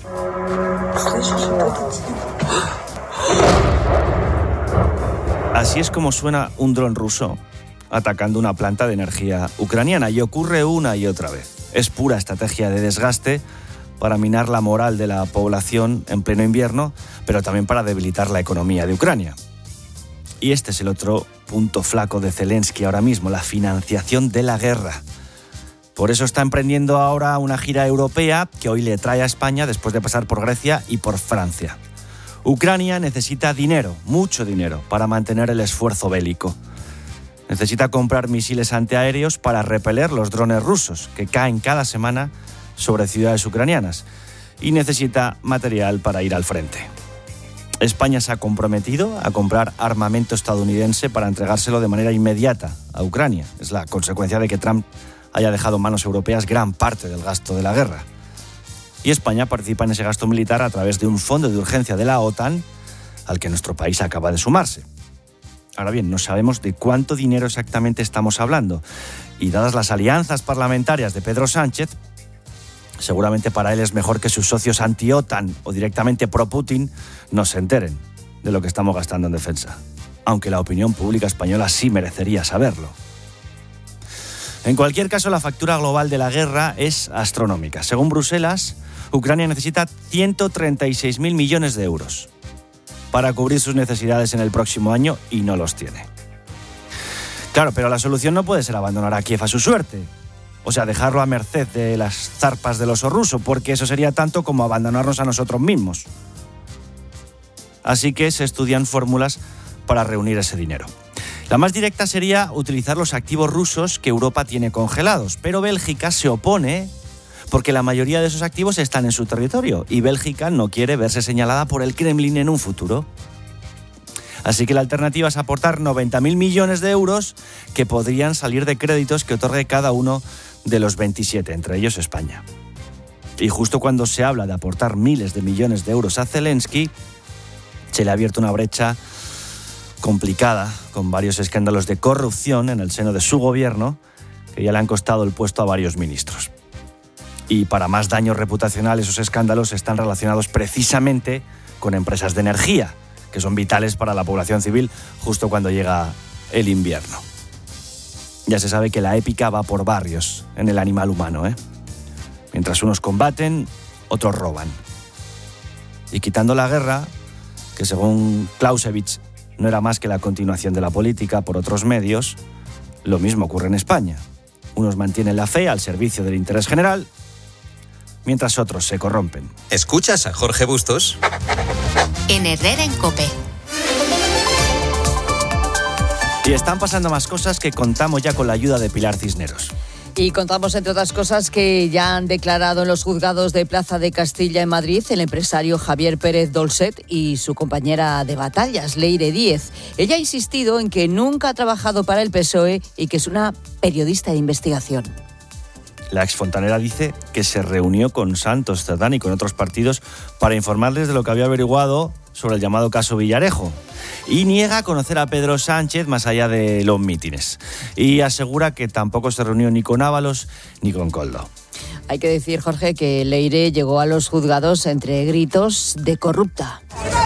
Así es como suena un dron ruso atacando una planta de energía ucraniana y ocurre una y otra vez. Es pura estrategia de desgaste para minar la moral de la población en pleno invierno, pero también para debilitar la economía de Ucrania. Y este es el otro punto flaco de Zelensky ahora mismo, la financiación de la guerra. Por eso está emprendiendo ahora una gira europea que hoy le trae a España después de pasar por Grecia y por Francia. Ucrania necesita dinero, mucho dinero, para mantener el esfuerzo bélico. Necesita comprar misiles antiaéreos para repeler los drones rusos que caen cada semana sobre ciudades ucranianas. Y necesita material para ir al frente. España se ha comprometido a comprar armamento estadounidense para entregárselo de manera inmediata a Ucrania. Es la consecuencia de que Trump haya dejado en manos europeas gran parte del gasto de la guerra. Y España participa en ese gasto militar a través de un fondo de urgencia de la OTAN al que nuestro país acaba de sumarse. Ahora bien, no sabemos de cuánto dinero exactamente estamos hablando. Y dadas las alianzas parlamentarias de Pedro Sánchez, seguramente para él es mejor que sus socios anti-OTAN o directamente pro-Putin no se enteren de lo que estamos gastando en defensa. Aunque la opinión pública española sí merecería saberlo. En cualquier caso, la factura global de la guerra es astronómica. Según Bruselas, Ucrania necesita 136.000 millones de euros para cubrir sus necesidades en el próximo año y no los tiene. Claro, pero la solución no puede ser abandonar a Kiev a su suerte. O sea, dejarlo a merced de las zarpas del oso ruso, porque eso sería tanto como abandonarnos a nosotros mismos. Así que se estudian fórmulas para reunir ese dinero. La más directa sería utilizar los activos rusos que Europa tiene congelados, pero Bélgica se opone porque la mayoría de esos activos están en su territorio y Bélgica no quiere verse señalada por el Kremlin en un futuro. Así que la alternativa es aportar 90.000 millones de euros que podrían salir de créditos que otorgue cada uno de los 27, entre ellos España. Y justo cuando se habla de aportar miles de millones de euros a Zelensky, se le ha abierto una brecha complicada, con varios escándalos de corrupción en el seno de su gobierno, que ya le han costado el puesto a varios ministros. Y para más daño reputacional, esos escándalos están relacionados precisamente con empresas de energía, que son vitales para la población civil justo cuando llega el invierno. Ya se sabe que la épica va por barrios en el animal humano, ¿eh? Mientras unos combaten, otros roban. Y quitando la guerra, que según Clausewitz no era más que la continuación de la política por otros medios, lo mismo ocurre en España. Unos mantienen la fe al servicio del interés general, mientras otros se corrompen. ¿Escuchas a Jorge Bustos? En Herrera en COPE. Y están pasando más cosas que contamos ya con la ayuda de Pilar Cisneros. Y contamos, entre otras cosas, que ya han declarado en los juzgados de Plaza de Castilla en Madrid el empresario Javier Pérez Dolcet y su compañera de batallas, Leire Díez. Ella ha insistido en que nunca ha trabajado para el PSOE y que es una periodista de investigación. La exfontanera dice que se reunió con Santos, Cerdán y con otros partidos para informarles de lo que había averiguado sobre el llamado caso Villarejo. Y niega conocer a Pedro Sánchez más allá de los mítines. Y asegura que tampoco se reunió ni con Ábalos ni con Koldo. Hay que decir, Jorge, que Leire llegó a los juzgados entre gritos de corrupta.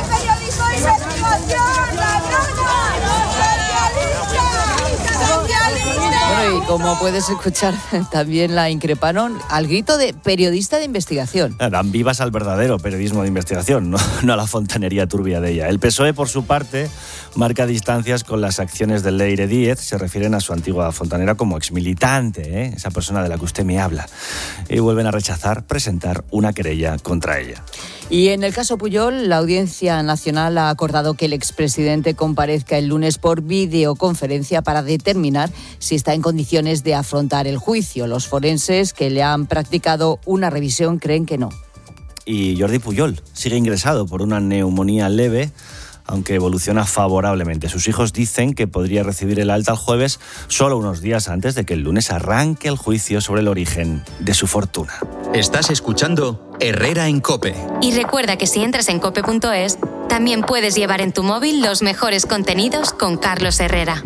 Bueno, y como puedes escuchar, también la increparon al grito de periodista de investigación. Dan vivas al verdadero periodismo de investigación, no a la fontanería turbia de ella. El PSOE, por su parte, marca distancias con las acciones de Leire Díez. Se refieren a su antigua fontanera como exmilitante, esa persona de la que usted me habla. Y vuelven a rechazar presentar una querella contra ella. Y en el caso Pujol, la Audiencia Nacional ha acordado que el expresidente comparezca el lunes por videoconferencia para determinar si está en condiciones de afrontar el juicio. Los forenses que le han practicado una revisión creen que no. Y Jordi Pujol sigue ingresado por una neumonía leve, aunque evoluciona favorablemente. Sus hijos dicen que podría recibir el alta el jueves, solo unos días antes de que el lunes arranque el juicio sobre el origen de su fortuna. Estás escuchando Herrera en COPE. Y recuerda que si entras en cope.es, también puedes llevar en tu móvil los mejores contenidos con Carlos Herrera.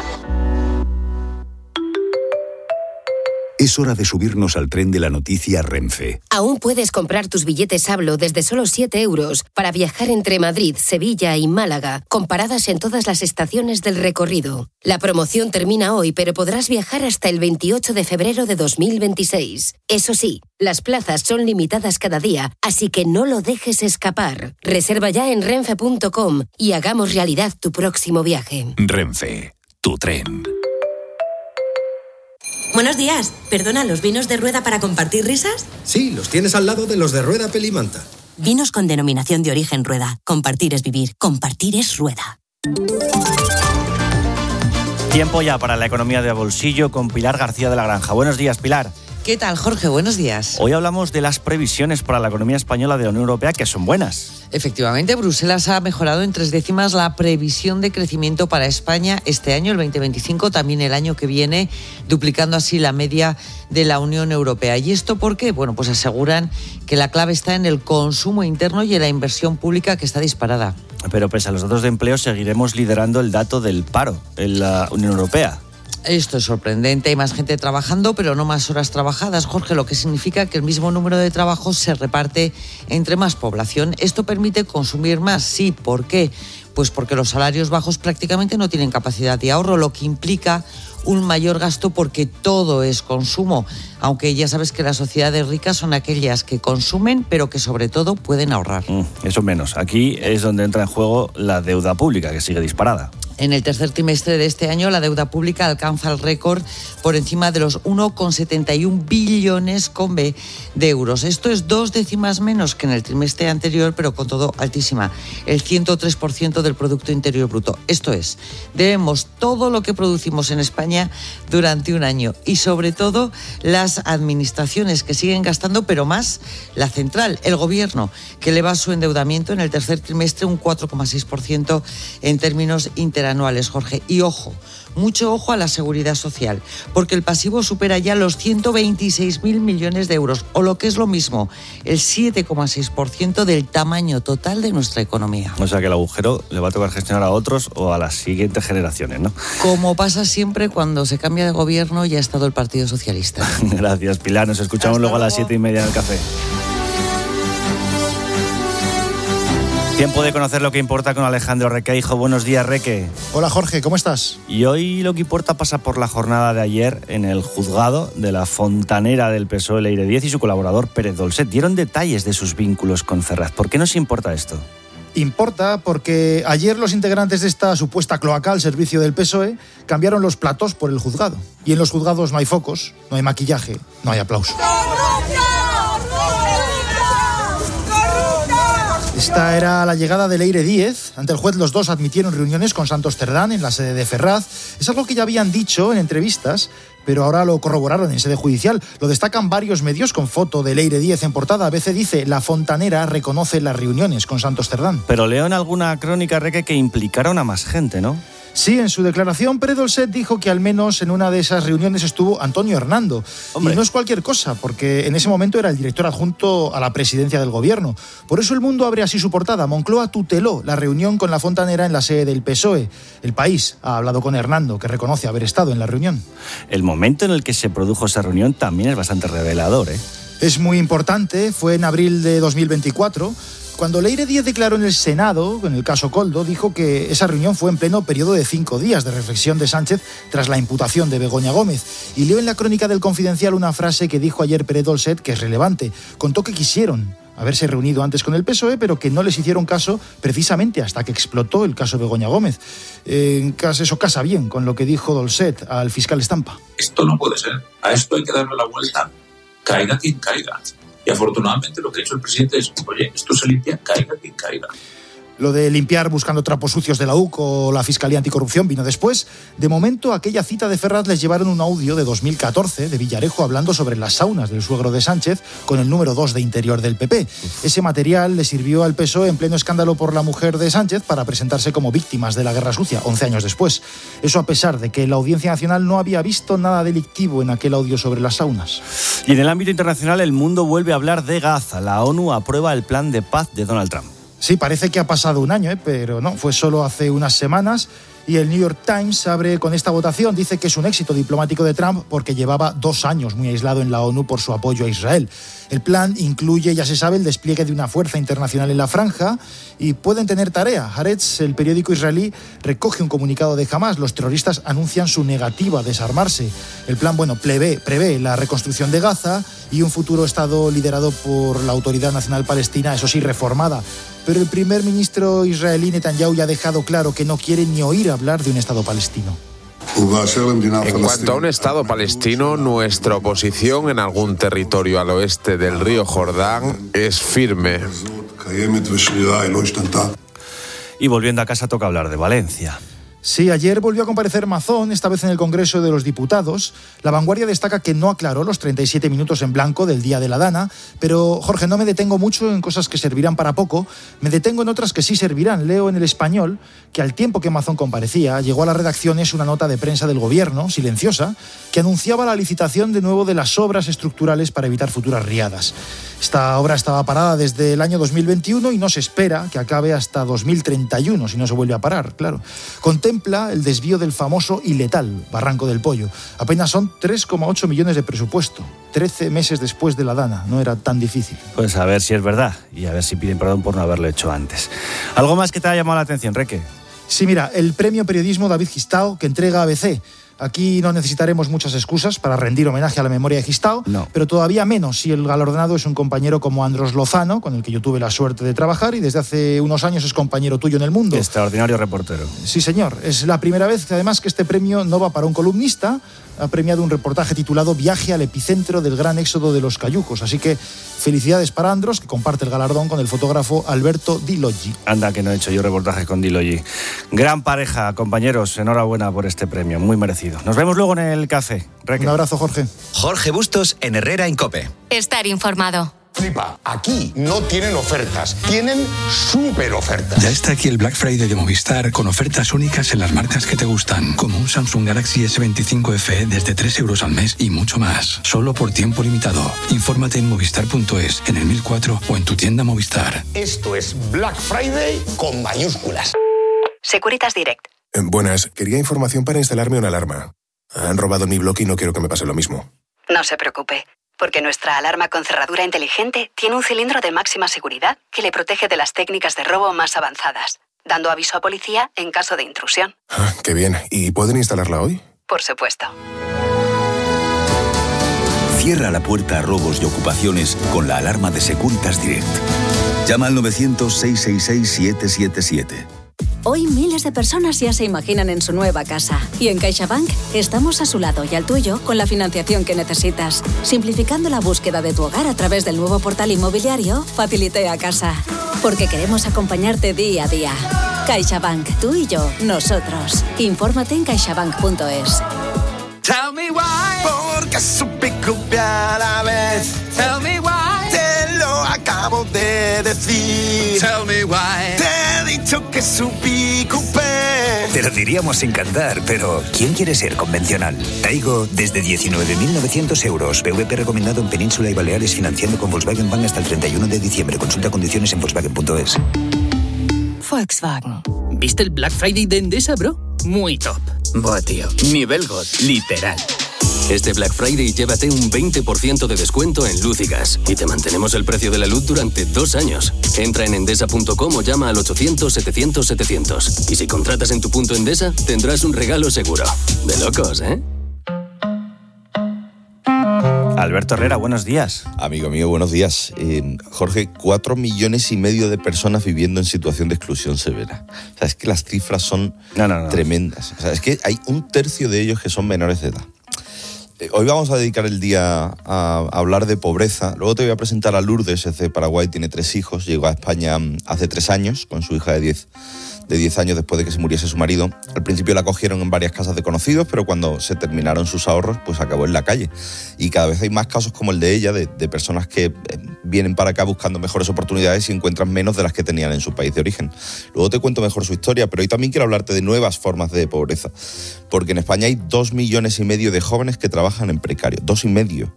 Es hora de subirnos al tren de la noticia Renfe. Aún puedes comprar tus billetes Hablo desde solo 7 euros para viajar entre Madrid, Sevilla y Málaga, con paradas en todas las estaciones del recorrido. La promoción termina hoy, pero podrás viajar hasta el 28 de febrero de 2026. Eso sí, las plazas son limitadas cada día, así que no lo dejes escapar. Reserva ya en renfe.com y hagamos realidad tu próximo viaje. Renfe, tu tren. Buenos días. Perdona, ¿los vinos de rueda para compartir risas? Sí, los tienes al lado de los de rueda Pelimanta. Vinos con denominación de origen rueda. Compartir es vivir. Compartir es rueda. Tiempo ya para la economía de bolsillo con Pilar García de la Granja. Buenos días, Pilar. ¿Qué tal, Jorge? Buenos días. Hoy hablamos de las previsiones para la economía española de la Unión Europea, que son buenas. Efectivamente, Bruselas ha mejorado en 3 décimas la previsión de crecimiento para España este año, el 2025, también el año que viene, duplicando así la media de la Unión Europea. ¿Y esto por qué? Bueno, pues aseguran que la clave está en el consumo interno y en la inversión pública, que está disparada. Pero pese a los datos de empleo, seguiremos liderando el dato del paro en la Unión Europea. Esto es sorprendente, hay más gente trabajando, pero no más horas trabajadas, Jorge, lo que significa que el mismo número de trabajos se reparte entre más población. Esto permite consumir más, sí, ¿por qué? Pues porque los salarios bajos prácticamente no tienen capacidad de ahorro, lo que implica un mayor gasto porque todo es consumo, aunque ya sabes que las sociedades ricas son aquellas que consumen, pero que sobre todo pueden ahorrar. Eso menos. Aquí es donde entra en juego la deuda pública, que sigue disparada. En el tercer trimestre de este año, la deuda pública alcanza el récord por encima de los 1,71 billones de euros. Esto es 2 décimas menos que en el trimestre anterior, pero con todo altísima, el 103% del Producto Interior Bruto. Esto es, debemos todo lo que producimos en España durante un año y sobre todo las administraciones que siguen gastando, pero más la central, el gobierno, que eleva su endeudamiento en el tercer trimestre un 4,6% en términos interanuales, Jorge. Y ojo, mucho ojo a la seguridad social, porque el pasivo supera ya los 126.000 millones de euros, o lo que es lo mismo, el 7,6% del tamaño total de nuestra economía. O sea que el agujero le va a tocar gestionar a otros o a las siguientes generaciones, ¿no? Como pasa siempre cuando se cambia de gobierno y ha estado el Partido Socialista. Gracias, Pilar. Nos escuchamos luego a las 7:30 en el café. Tiempo de conocer lo que importa con Alejandro Requeijo. Buenos días, Reque. Hola, Jorge, ¿cómo estás? Y hoy lo que importa pasa por la jornada de ayer en el juzgado de la fontanera del PSOE, Leire Díez, y su colaborador Pérez Dolcet. Dieron detalles de sus vínculos con Ferraz. ¿Por qué nos importa esto? Importa porque ayer los integrantes de esta supuesta cloaca al servicio del PSOE cambiaron los platos por el juzgado. Y en los juzgados no hay focos, no hay maquillaje, no hay aplauso. Esta era la llegada de Leire Díez. Ante el juez los dos admitieron reuniones con Santos Cerdán en la sede de Ferraz. Es algo que ya habían dicho en entrevistas, pero ahora lo corroboraron en sede judicial. Lo destacan varios medios con foto de Leire Díez en portada. ABC dice, la fontanera reconoce las reuniones con Santos Cerdán. Pero leo en alguna crónica, Reque, que implicaron a más gente, ¿no? Sí, en su declaración, Pérez Dolcet dijo que al menos en una de esas reuniones estuvo Antonio Hernando. ¡Hombre! Y no es cualquier cosa, porque en ese momento era el director adjunto a la presidencia del gobierno. Por eso El Mundo abre así su portada. Moncloa tuteló la reunión con la fontanera en la sede del PSOE. El País ha hablado con Hernando, que reconoce haber estado en la reunión. El momento en el que se produjo esa reunión también es bastante revelador, ¿eh? Es muy importante, fue en abril de 2024... Cuando Leire Díez declaró en el Senado, en el caso Koldo, dijo que esa reunión fue en pleno periodo de 5 días de reflexión de Sánchez tras la imputación de Begoña Gómez. Y leo en la crónica del Confidencial una frase que dijo ayer Pérez Dolcet que es relevante. Contó que quisieron haberse reunido antes con el PSOE, pero que no les hicieron caso precisamente hasta que explotó el caso Begoña Gómez. Eso casa bien con lo que dijo Dolcet al fiscal Estampa. Esto no puede ser. A esto hay que darle la vuelta. Caiga quien caiga. Y afortunadamente lo que ha hecho el presidente es, oye, esto se limpia, caiga quien caiga. Lo de limpiar buscando trapos sucios de la UC o la Fiscalía Anticorrupción vino después. De momento, aquella cita de Ferraz les llevaron un audio de 2014 de Villarejo hablando sobre las saunas del suegro de Sánchez con el número 2 de Interior del PP. Ese material le sirvió al PSOE en pleno escándalo por la mujer de Sánchez para presentarse como víctimas de la guerra sucia 11 años después. Eso a pesar de que la Audiencia Nacional no había visto nada delictivo en aquel audio sobre las saunas. Y en el ámbito internacional, el mundo vuelve a hablar de Gaza. La ONU aprueba el plan de paz de Donald Trump. Sí, parece que ha pasado un año, pero no, fue solo hace unas semanas. Y el New York Times abre con esta votación. Dice que es un éxito diplomático de Trump porque llevaba 2 años muy aislado en la ONU por su apoyo a Israel. El plan incluye, ya se sabe, el despliegue de una fuerza internacional en la franja y pueden tener tarea. Haaretz, el periódico israelí, recoge un comunicado de Hamás. Los terroristas anuncian su negativa a desarmarse. El plan, prevé la reconstrucción de Gaza y un futuro Estado liderado por la Autoridad Nacional Palestina, eso sí, reformada. Pero el primer ministro israelí Netanyahu ya ha dejado claro que no quiere ni oír hablar de un Estado palestino. En cuanto a un Estado palestino, nuestra oposición en algún territorio al oeste del río Jordán es firme. Y volviendo a casa toca hablar de Valencia. Sí, ayer volvió a comparecer Mazón, esta vez en el Congreso de los Diputados. La Vanguardia destaca que no aclaró los 37 minutos en blanco del día de la Dana, pero, Jorge, no me detengo mucho en cosas que servirán para poco, me detengo en otras que sí servirán. Leo en El Español que al tiempo que Mazón comparecía, llegó a las redacciones una nota de prensa del Gobierno, silenciosa, que anunciaba la licitación de nuevo de las obras estructurales para evitar futuras riadas. Esta obra estaba parada desde el año 2021 y no se espera que acabe hasta 2031, si no se vuelve a parar, claro. Contempla el desvío del famoso y letal Barranco del Pollo. Apenas son 3,8 millones de presupuesto. 13 meses después de la Dana. No era tan difícil. Pues a ver si es verdad y a ver si piden perdón por no haberlo hecho antes. ¿Algo más que te haya llamado la atención, Reque? Sí, mira, el premio Periodismo David Gistao que entrega ABC. Aquí no necesitaremos muchas excusas para rendir homenaje a la memoria de Gistao, pero todavía menos si el galardonado es un compañero como Andros Lozano, con el que yo tuve la suerte de trabajar y desde hace unos años es compañero tuyo en El Mundo. Extraordinario reportero. Sí, señor. Es la primera vez que además que este premio no va para un columnista. Ha premiado un reportaje titulado Viaje al epicentro del gran éxodo de los cayucos. Así que felicidades para Andros, que comparte el galardón con el fotógrafo Alberto Di Loggi. Anda, que no he hecho yo reportajes con Di Loggi. Gran pareja, compañeros. Enhorabuena por este premio, muy merecido. Nos vemos luego en el café. Un abrazo, Jorge. Jorge Bustos en Herrera en COPE. Estar informado. Flipa, aquí no tienen ofertas, tienen súper ofertas. Ya está aquí el Black Friday de Movistar con ofertas únicas en las marcas que te gustan, como un Samsung Galaxy S25 FE desde 3 euros al mes y mucho más, solo por tiempo limitado. Infórmate en movistar.es, en el 1004 o en tu tienda Movistar. Esto es Black Friday con mayúsculas. Securitas Direct. Buenas, quería información para instalarme una alarma. Han robado mi bloque y no quiero que me pase lo mismo. No se preocupe, porque nuestra alarma con cerradura inteligente tiene un cilindro de máxima seguridad que le protege de las técnicas de robo más avanzadas, dando aviso a policía en caso de intrusión. Ah, qué bien. ¿Y pueden instalarla hoy? Por supuesto. Cierra la puerta a robos y ocupaciones con la alarma de Securitas Direct. Llama al 900-666-777. Hoy miles de personas ya se imaginan en su nueva casa. Y en CaixaBank estamos a su lado y al tuyo con la financiación que necesitas. Simplificando la búsqueda de tu hogar a través del nuevo portal inmobiliario Facilité a Casa. Porque queremos acompañarte día a día. CaixaBank, tú y yo, nosotros. Infórmate en caixabank.es. Tell me why. Porque supe copiar a la vez. Tell me why. Te lo acabo de decir. Tell me why. Te he dicho que supí copiar. Te lo diríamos sin cantar, pero ¿quién quiere ser convencional? Taigo desde 19.900 euros. PVP recomendado en Península y Baleares, financiando con Volkswagen Bank hasta el 31 de diciembre. Consulta condiciones en Volkswagen.es. Volkswagen. ¿Viste el Black Friday de Endesa, bro? Muy top. Buah, tío. Nivel God, literal. Este Black Friday llévate un 20% de descuento en luz y gas. Y te mantenemos el precio de la luz durante 2 años. Entra en endesa.com o llama al 800-700-700. Y si contratas en tu punto Endesa, tendrás un regalo seguro. De locos, ¿eh? Alberto Herrera, buenos días. Amigo mío, buenos días. Jorge, 4,5 millones de personas viviendo en situación de exclusión severa. O sea, es que las cifras son tremendas. O sea, es que hay 1/3 de ellos que son menores de edad. Hoy vamos a dedicar el día a hablar de pobreza. Luego te voy a presentar a Lourdes, es de Paraguay, tiene 3 hijos. Llegó a España hace 3 años con su hija de 10 años después de que se muriese su marido. Al principio la acogieron en varias casas de conocidos, pero cuando se terminaron sus ahorros, pues acabó en la calle. Y cada vez hay más casos como el de ella, de personas que vienen para acá buscando mejores oportunidades y encuentran menos de las que tenían en su país de origen. Luego te cuento mejor su historia, pero hoy también quiero hablarte de nuevas formas de pobreza. Porque en España hay 2,5 millones de jóvenes que trabajan en precario. 2,5.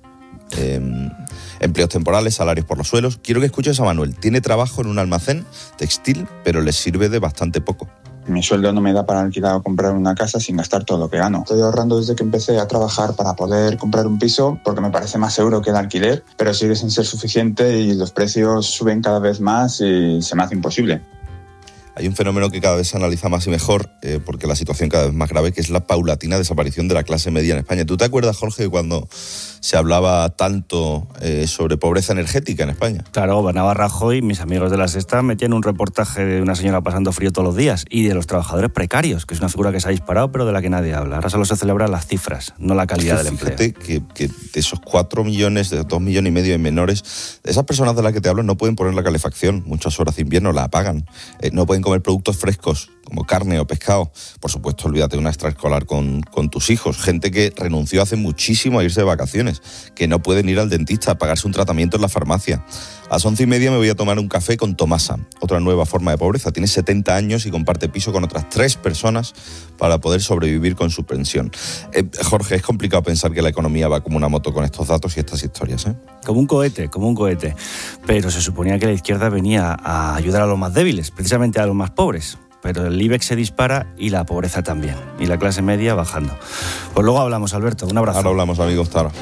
Empleos temporales, salarios por los suelos. Quiero que escuches a Manuel. Tiene trabajo en un almacén textil, pero le sirve de bastante poco. Mi sueldo no me da para alquilar o comprar una casa sin gastar todo lo que gano. Estoy ahorrando desde que empecé a trabajar para poder comprar un piso porque me parece más seguro que el alquiler, pero sigue sin ser suficiente y los precios suben cada vez más y se me hace imposible. Hay un fenómeno que cada vez se analiza más y mejor, porque la situación cada vez más grave, que es la paulatina desaparición de la clase media en España. ¿Tú te acuerdas, Jorge, cuando se hablaba tanto sobre pobreza energética en España? Claro, gobernaba Rajoy, mis amigos de La Sexta metían un reportaje de una señora pasando frío todos los días y de los trabajadores precarios, que es una figura que se ha disparado, pero de la que nadie habla. Ahora solo se celebran las cifras, no la calidad del empleo. Fíjate que de esos 4 millones, de 2,5 millones de menores, esas personas de las que te hablo no pueden poner la calefacción, muchas horas de invierno la apagan, no pueden comer productos frescos como carne o pescado. Por supuesto, olvídate de una extraescolar con tus hijos. Gente que renunció hace muchísimo a irse de vacaciones, que no pueden ir al dentista a pagarse un tratamiento en la farmacia. A las 11:30 me voy a tomar un café con Tomasa, otra nueva forma de pobreza. Tiene 70 años y comparte piso con otras 3 personas para poder sobrevivir con su pensión. Jorge, es complicado pensar que la economía va como una moto con estos datos y estas historias, ¿eh? Como un cohete. Pero se suponía que la izquierda venía a ayudar a los más débiles, precisamente a los más pobres. Pero el IBEX se dispara y la pobreza también. Y la clase media bajando. Pues luego hablamos, Alberto. Un abrazo. Ahora hablamos, amigos. Hasta ahora.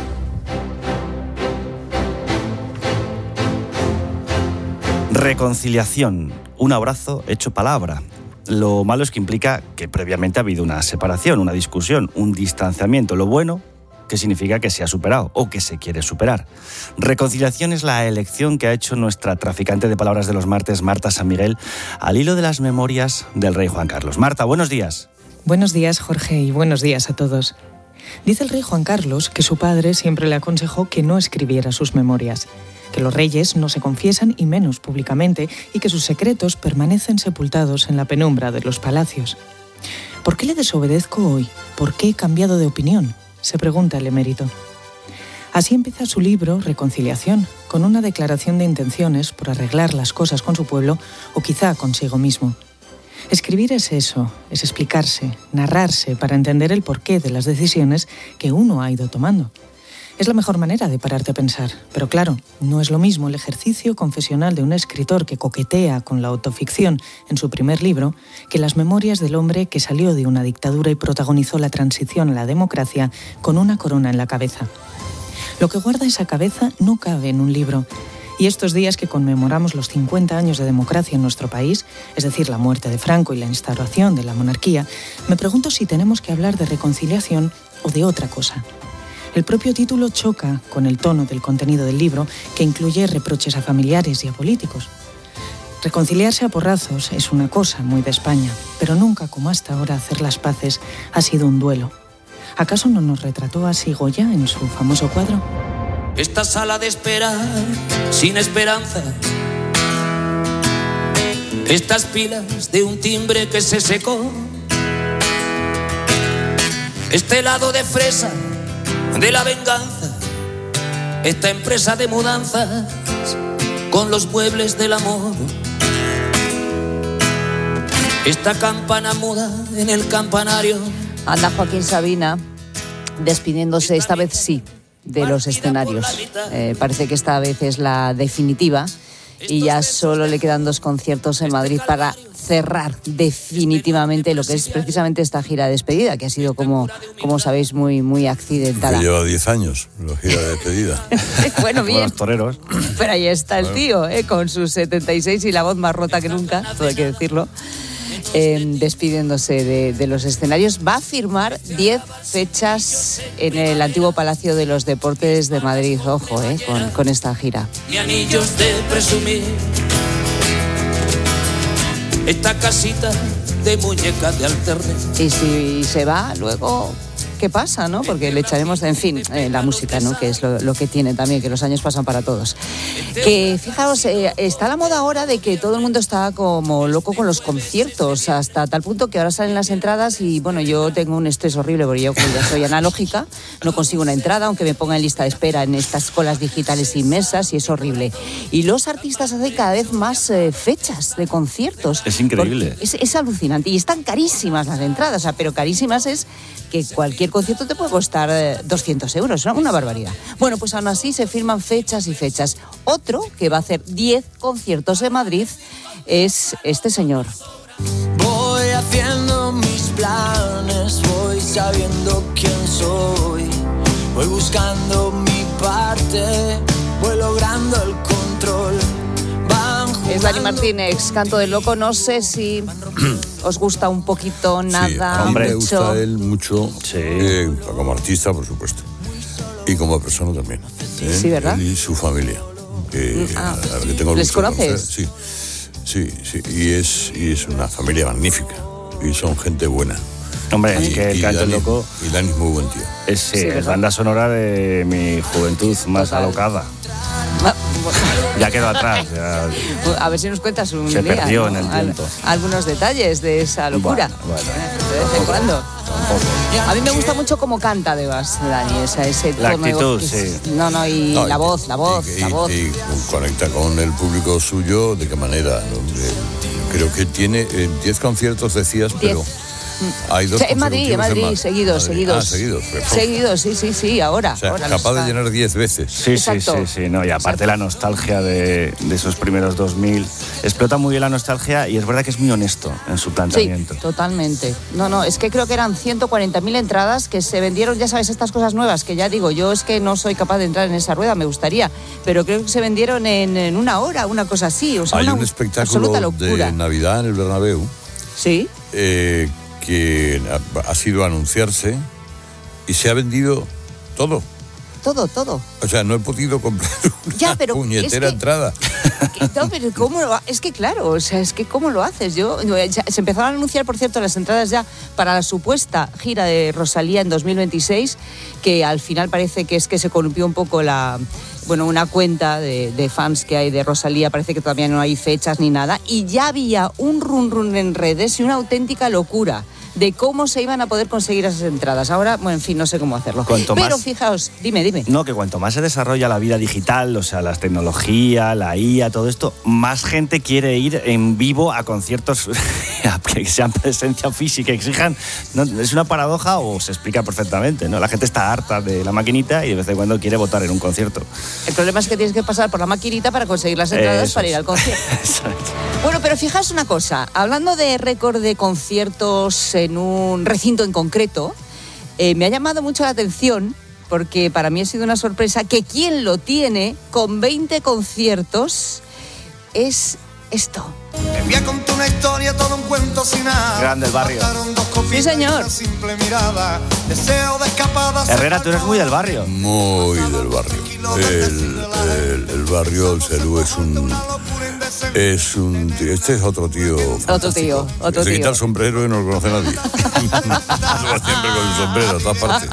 Reconciliación. Un abrazo hecho palabra. Lo malo es que implica que previamente ha habido una separación, una discusión, un distanciamiento. Lo bueno, que significa que se ha superado o que se quiere superar. Reconciliación es la elección que ha hecho nuestra traficante de palabras de los martes, Marta San Miguel, al hilo de las memorias del rey Juan Carlos. Marta, buenos días. Buenos días, Jorge, y buenos días a todos. Dice el rey Juan Carlos que su padre siempre le aconsejó que no escribiera sus memorias, que los reyes no se confiesan y menos públicamente y que sus secretos permanecen sepultados en la penumbra de los palacios. ¿Por qué le desobedezco hoy? ¿Por qué he cambiado de opinión?, se pregunta el emérito. Así empieza su libro Reconciliación, con una declaración de intenciones por arreglar las cosas con su pueblo o quizá consigo mismo. Escribir es eso, es explicarse, narrarse para entender el porqué de las decisiones que uno ha ido tomando. Es la mejor manera de pararte a pensar, pero claro, no es lo mismo el ejercicio confesional de un escritor que coquetea con la autoficción en su primer libro que las memorias del hombre que salió de una dictadura y protagonizó la transición a la democracia con una corona en la cabeza. Lo que guarda esa cabeza no cabe en un libro. Y estos días que conmemoramos los 50 años de democracia en nuestro país, es decir, la muerte de Franco y la instauración de la monarquía, me pregunto si tenemos que hablar de reconciliación o de otra cosa. El propio título choca con el tono del contenido del libro, que incluye reproches a familiares y a políticos. Reconciliarse a porrazos es una cosa muy de España, pero nunca como hasta ahora hacer las paces ha sido un duelo. ¿Acaso no nos retrató así Goya en su famoso cuadro? Esta sala de espera sin esperanza, estas pilas de un timbre que se secó, este helado de fresa de la venganza, esta empresa de mudanzas con los muebles del amor, esta campana muda en el campanario. Anda Joaquín Sabina despidiéndose, esta vez sí, de los escenarios. Parece que esta vez es la definitiva y ya solo le quedan 2 conciertos en Madrid para cerrar definitivamente lo que es precisamente esta gira de despedida, que ha sido, como sabéis, muy accidentada. Que lleva 10 años la gira de despedida. Bueno, bien. Los toreros. Pero ahí está el tío, con sus 76 y la voz más rota que nunca, todo hay que decirlo. Despidiéndose de los escenarios. Va a firmar 10 fechas en el antiguo Palacio de los Deportes de Madrid. Ojo, con esta gira. Ni anillos de presumir, esta casita de muñecas de alterne. Y si se va, luego, ¿qué pasa, no? Porque le echaremos, en fin, la música, ¿no? Que es lo que tiene también, que los años pasan para todos. Que, fijaos, está la moda ahora de que todo el mundo está como loco con los conciertos, hasta tal punto que ahora salen las entradas y, bueno, yo tengo un estrés horrible porque yo, como ya soy analógica, no consigo una entrada, aunque me ponga en lista de espera en estas colas digitales inmensas, y es horrible. Y los artistas hacen cada vez más fechas de conciertos. Es increíble. Es alucinante. Y están carísimas las entradas, pero carísimas es que cualquier concierto te puede costar 200 euros, ¿no? Una barbaridad. Bueno, pues aún así se firman fechas y fechas. Otro que va a hacer 10 conciertos en Madrid es este señor. Voy haciendo mis planes, voy sabiendo quién soy, voy buscando mi parte, voy logrando el control. Es Dani Martínez, Canto del Loco. No sé si os gusta un poquito, nada, sí, me mucho. Gusta él mucho, como artista, por supuesto, y como persona también. Sí, ¿verdad? Él y su familia. Que tengo ¿Les conoces? Sí, y es una familia magnífica, y son gente buena. Hombre, es que el Canto del Loco... Y Dani es muy buen tío. Es banda sonora de mi juventud más alocada. Ya quedó atrás. Ya... A ver si nos cuentas un Se día, perdió en el tiempo. Algunos detalles de esa locura. Bueno, de vez en cuando. A mí me gusta mucho cómo canta además Dani, ese tono la actitud, de voz. Sí. La voz. Y conecta con el público suyo, ¿de qué manera? Creo que tiene 10 conciertos, decías, 10. Pero... Hay 2 en Madrid, seguidos. Seguidos, sí, ahora. O sea, ahora capaz de llenar 10 veces. Sí, no, y aparte la nostalgia de esos primeros 2000. Explota muy bien la nostalgia y es verdad que es muy honesto en su planteamiento. Sí, totalmente. No, es que creo que eran 140.000 entradas que se vendieron, ya sabes, estas cosas nuevas, que ya digo, yo es que no soy capaz de entrar en esa rueda, me gustaría, pero creo que se vendieron en una hora, una cosa así. O sea, hay un espectáculo de Navidad en el Bernabéu, Sí. Que ha sido anunciarse y se ha vendido todo. Todo. O sea, no he podido comprar una puñetera entrada. No, pero ¿cómo lo haces? Es que claro, o sea, es que ¿cómo lo haces? Se empezaron a anunciar, por cierto, las entradas ya para la supuesta gira de Rosalía en 2026, que al final parece que es que se columpió un poco una cuenta de fans que hay de Rosalía, parece que todavía no hay fechas ni nada, y ya había un run en redes y una auténtica locura de cómo se iban a poder conseguir esas entradas. Ahora, bueno, en fin, no sé cómo hacerlo. Pero fijaos, dime. No, que cuanto más se desarrolla la vida digital, o sea, las tecnologías, la IA, todo esto, más gente quiere ir en vivo a conciertos que sean presencia física, exijan. ¿No? ¿Es una paradoja o se explica perfectamente? ¿No? La gente está harta de la maquinita y de vez en cuando quiere votar en un concierto. El problema es que tienes que pasar por la maquinita para conseguir las entradas para ir al concierto. Bueno, pero fijaos una cosa, hablando de récord de conciertos en un recinto en concreto, me ha llamado mucho la atención, porque para mí ha sido una sorpresa, que quien lo tiene con 20 conciertos es esto. Te voy a contar una historia, todo un cuento sin nada. Grande el barrio. Sí, señor. Herrera, tú eres muy del barrio. Muy del barrio. El barrio, el Selú, es un tío. Este es otro tío. Otro tío. Se quita el sombrero y no lo conoce nadie. Va siempre con el sombrero a todas partes.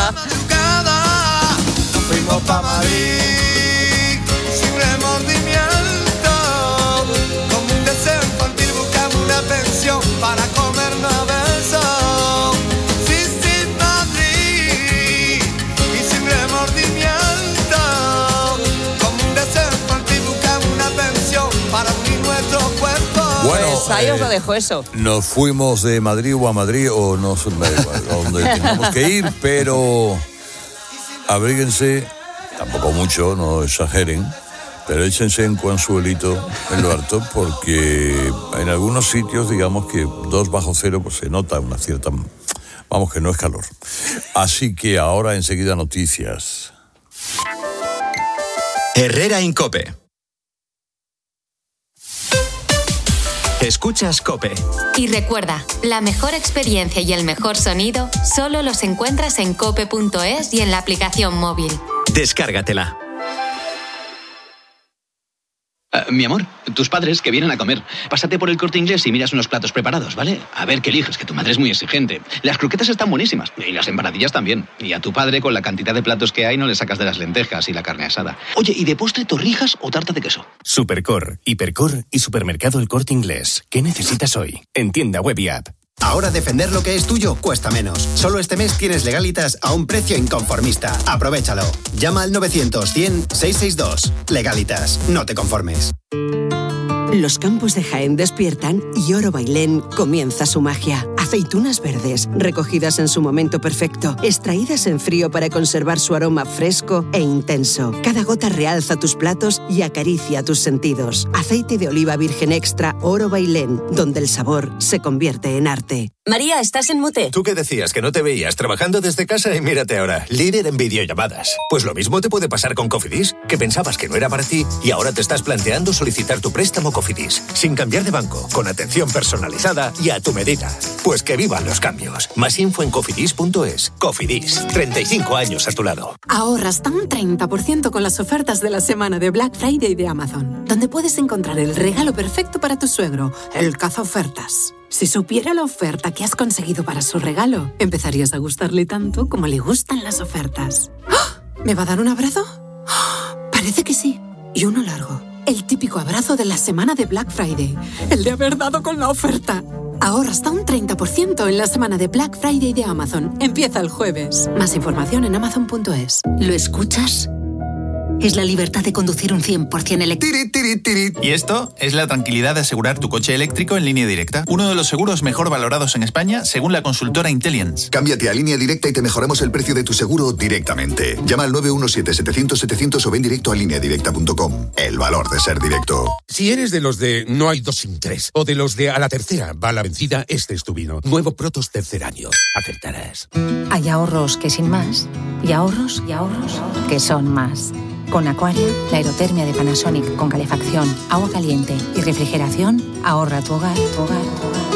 Fuimos pa' Madrid sin remordimiento, como un deseo infantil buscamos una pensión para comernos a besos. Sí, Madrid, y sin remordimiento, como un deseo infantil buscamos una pensión para unir nuestros cuerpos. Bueno, pues ahí os lo dejo eso. Nos fuimos de Madrid o a Madrid, o no sé, a donde tengamos que ir, pero abríguense, tampoco mucho, no exageren, pero échense en consuelito en lo harto, porque en algunos sitios, digamos que 2 bajo cero, pues se nota una cierta, vamos, que no es calor. Así que ahora enseguida noticias. Herrera en COPE. Escuchas COPE. Y recuerda, la mejor experiencia y el mejor sonido solo los encuentras en cope.es y en la aplicación móvil. Descárgatela. Mi amor, tus padres que vienen a comer. Pásate por el Corte Inglés y miras unos platos preparados, ¿vale? A ver qué eliges, que tu madre es muy exigente. Las croquetas están buenísimas y las empanadillas también. Y a tu padre, con la cantidad de platos que hay, no le sacas de las lentejas y la carne asada. Oye, ¿y de postre torrijas o tarta de queso? Supercor, Hipercor y Supermercado El Corte Inglés. ¿Qué necesitas hoy? En tienda web y app. Ahora defender lo que es tuyo cuesta menos. Solo este mes tienes Legalitas a un precio inconformista. Aprovéchalo. Llama al 900-100-662. Legalitas. No te conformes. Los campos de Jaén despiertan y Oro Bailén comienza su magia. Aceitunas verdes, recogidas en su momento perfecto, extraídas en frío para conservar su aroma fresco e intenso. Cada gota realza tus platos y acaricia tus sentidos. Aceite de oliva virgen extra Oro Bailén, donde el sabor se convierte en arte. María, ¿estás en mute? Tú que decías que no te veías trabajando desde casa y mírate ahora, líder en videollamadas. Pues lo mismo te puede pasar con Cofidis, que pensabas que no era para ti y ahora te estás planteando solicitar tu préstamo Cofidis, sin cambiar de banco, con atención personalizada y a tu medida. Pues que vivan los cambios. Más info en cofidis.es. Cofidis, 35 años a tu lado. Ahorra hasta un 30% con las ofertas de la semana de Black Friday de Amazon, donde puedes encontrar el regalo perfecto para tu suegro, el cazaofertas. Si supiera la oferta que has conseguido para su regalo, empezarías a gustarle tanto como le gustan las ofertas. ¡Oh! ¿Me va a dar un abrazo? ¡Oh! Parece que sí. Y uno largo. El típico abrazo de la semana de Black Friday. El de haber dado con la oferta. Ahorra hasta un 30% en la semana de Black Friday de Amazon. Empieza el jueves. Más información en amazon.es. ¿Lo escuchas? Es la libertad de conducir un 100% eléctrico. Y esto es la tranquilidad de asegurar tu coche eléctrico en Línea Directa. Uno de los seguros mejor valorados en España, según la consultora Intelliance. Cámbiate a Línea Directa y te mejoramos el precio de tu seguro directamente. Llama al 917-700-700 o ven directo a lineadirecta.com. El valor de ser directo. Si eres de los de no hay dos sin tres, o de los de a la tercera va la vencida, este es tu vino. Nuevo Protos tercer año. Acertarás. Hay ahorros que sin más, y ahorros que son más. Con Aquaria, la aerotermia de Panasonic con calefacción, agua caliente y refrigeración ahorra tu hogar, tu hogar, tu hogar.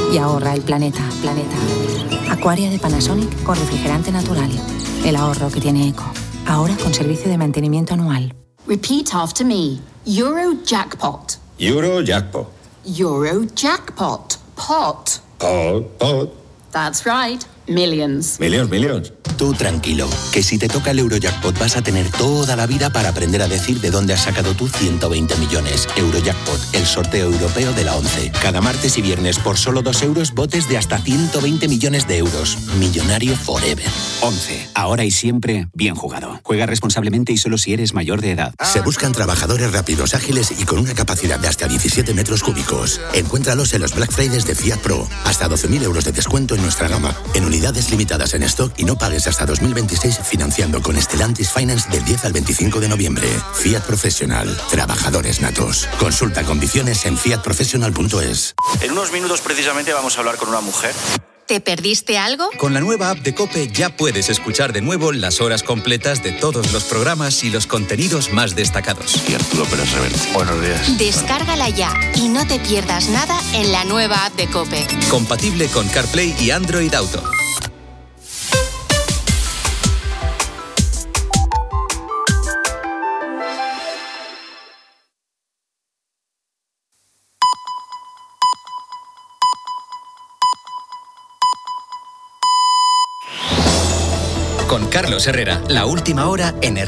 y ahorra el planeta. Aquaria de Panasonic con refrigerante natural. El ahorro que tiene Eco. Ahora con servicio de mantenimiento anual. Repeat after me. Eurojackpot. Eurojackpot. Eurojackpot. Pot. Pot. That's right. Millions. Millions. Tú tranquilo, que si te toca el Eurojackpot vas a tener toda la vida para aprender a decir de dónde has sacado tú 120 millones. Eurojackpot, el sorteo europeo de la 11. Cada martes y viernes por solo 2 euros, botes de hasta 120 millones de euros. Millonario forever. 11. Ahora y siempre, bien jugado. Juega responsablemente y solo si eres mayor de edad. Se buscan trabajadores rápidos, ágiles y con una capacidad de hasta 17 metros cúbicos. Encuéntralos en los Black Fridays de Fiat Pro. Hasta 12.000 euros de descuento en nuestra gama. En unidades limitadas en stock y no pagues hasta 2026 financiando con Stellantis Finance del 10 al 25 de noviembre. Fiat Professional. Trabajadores natos. Consulta condiciones en fiatprofessional.es. En unos minutos precisamente vamos a hablar con una mujer. ¿Te perdiste algo? Con la nueva app de COPE ya puedes escuchar de nuevo las horas completas de todos los programas y los contenidos más destacados. Y Arturo Pérez Reverte. Buenos días. Descárgala ya y no te pierdas nada en la nueva app de COPE. Compatible con CarPlay y Android Auto. Con Carlos Herrera, la última hora en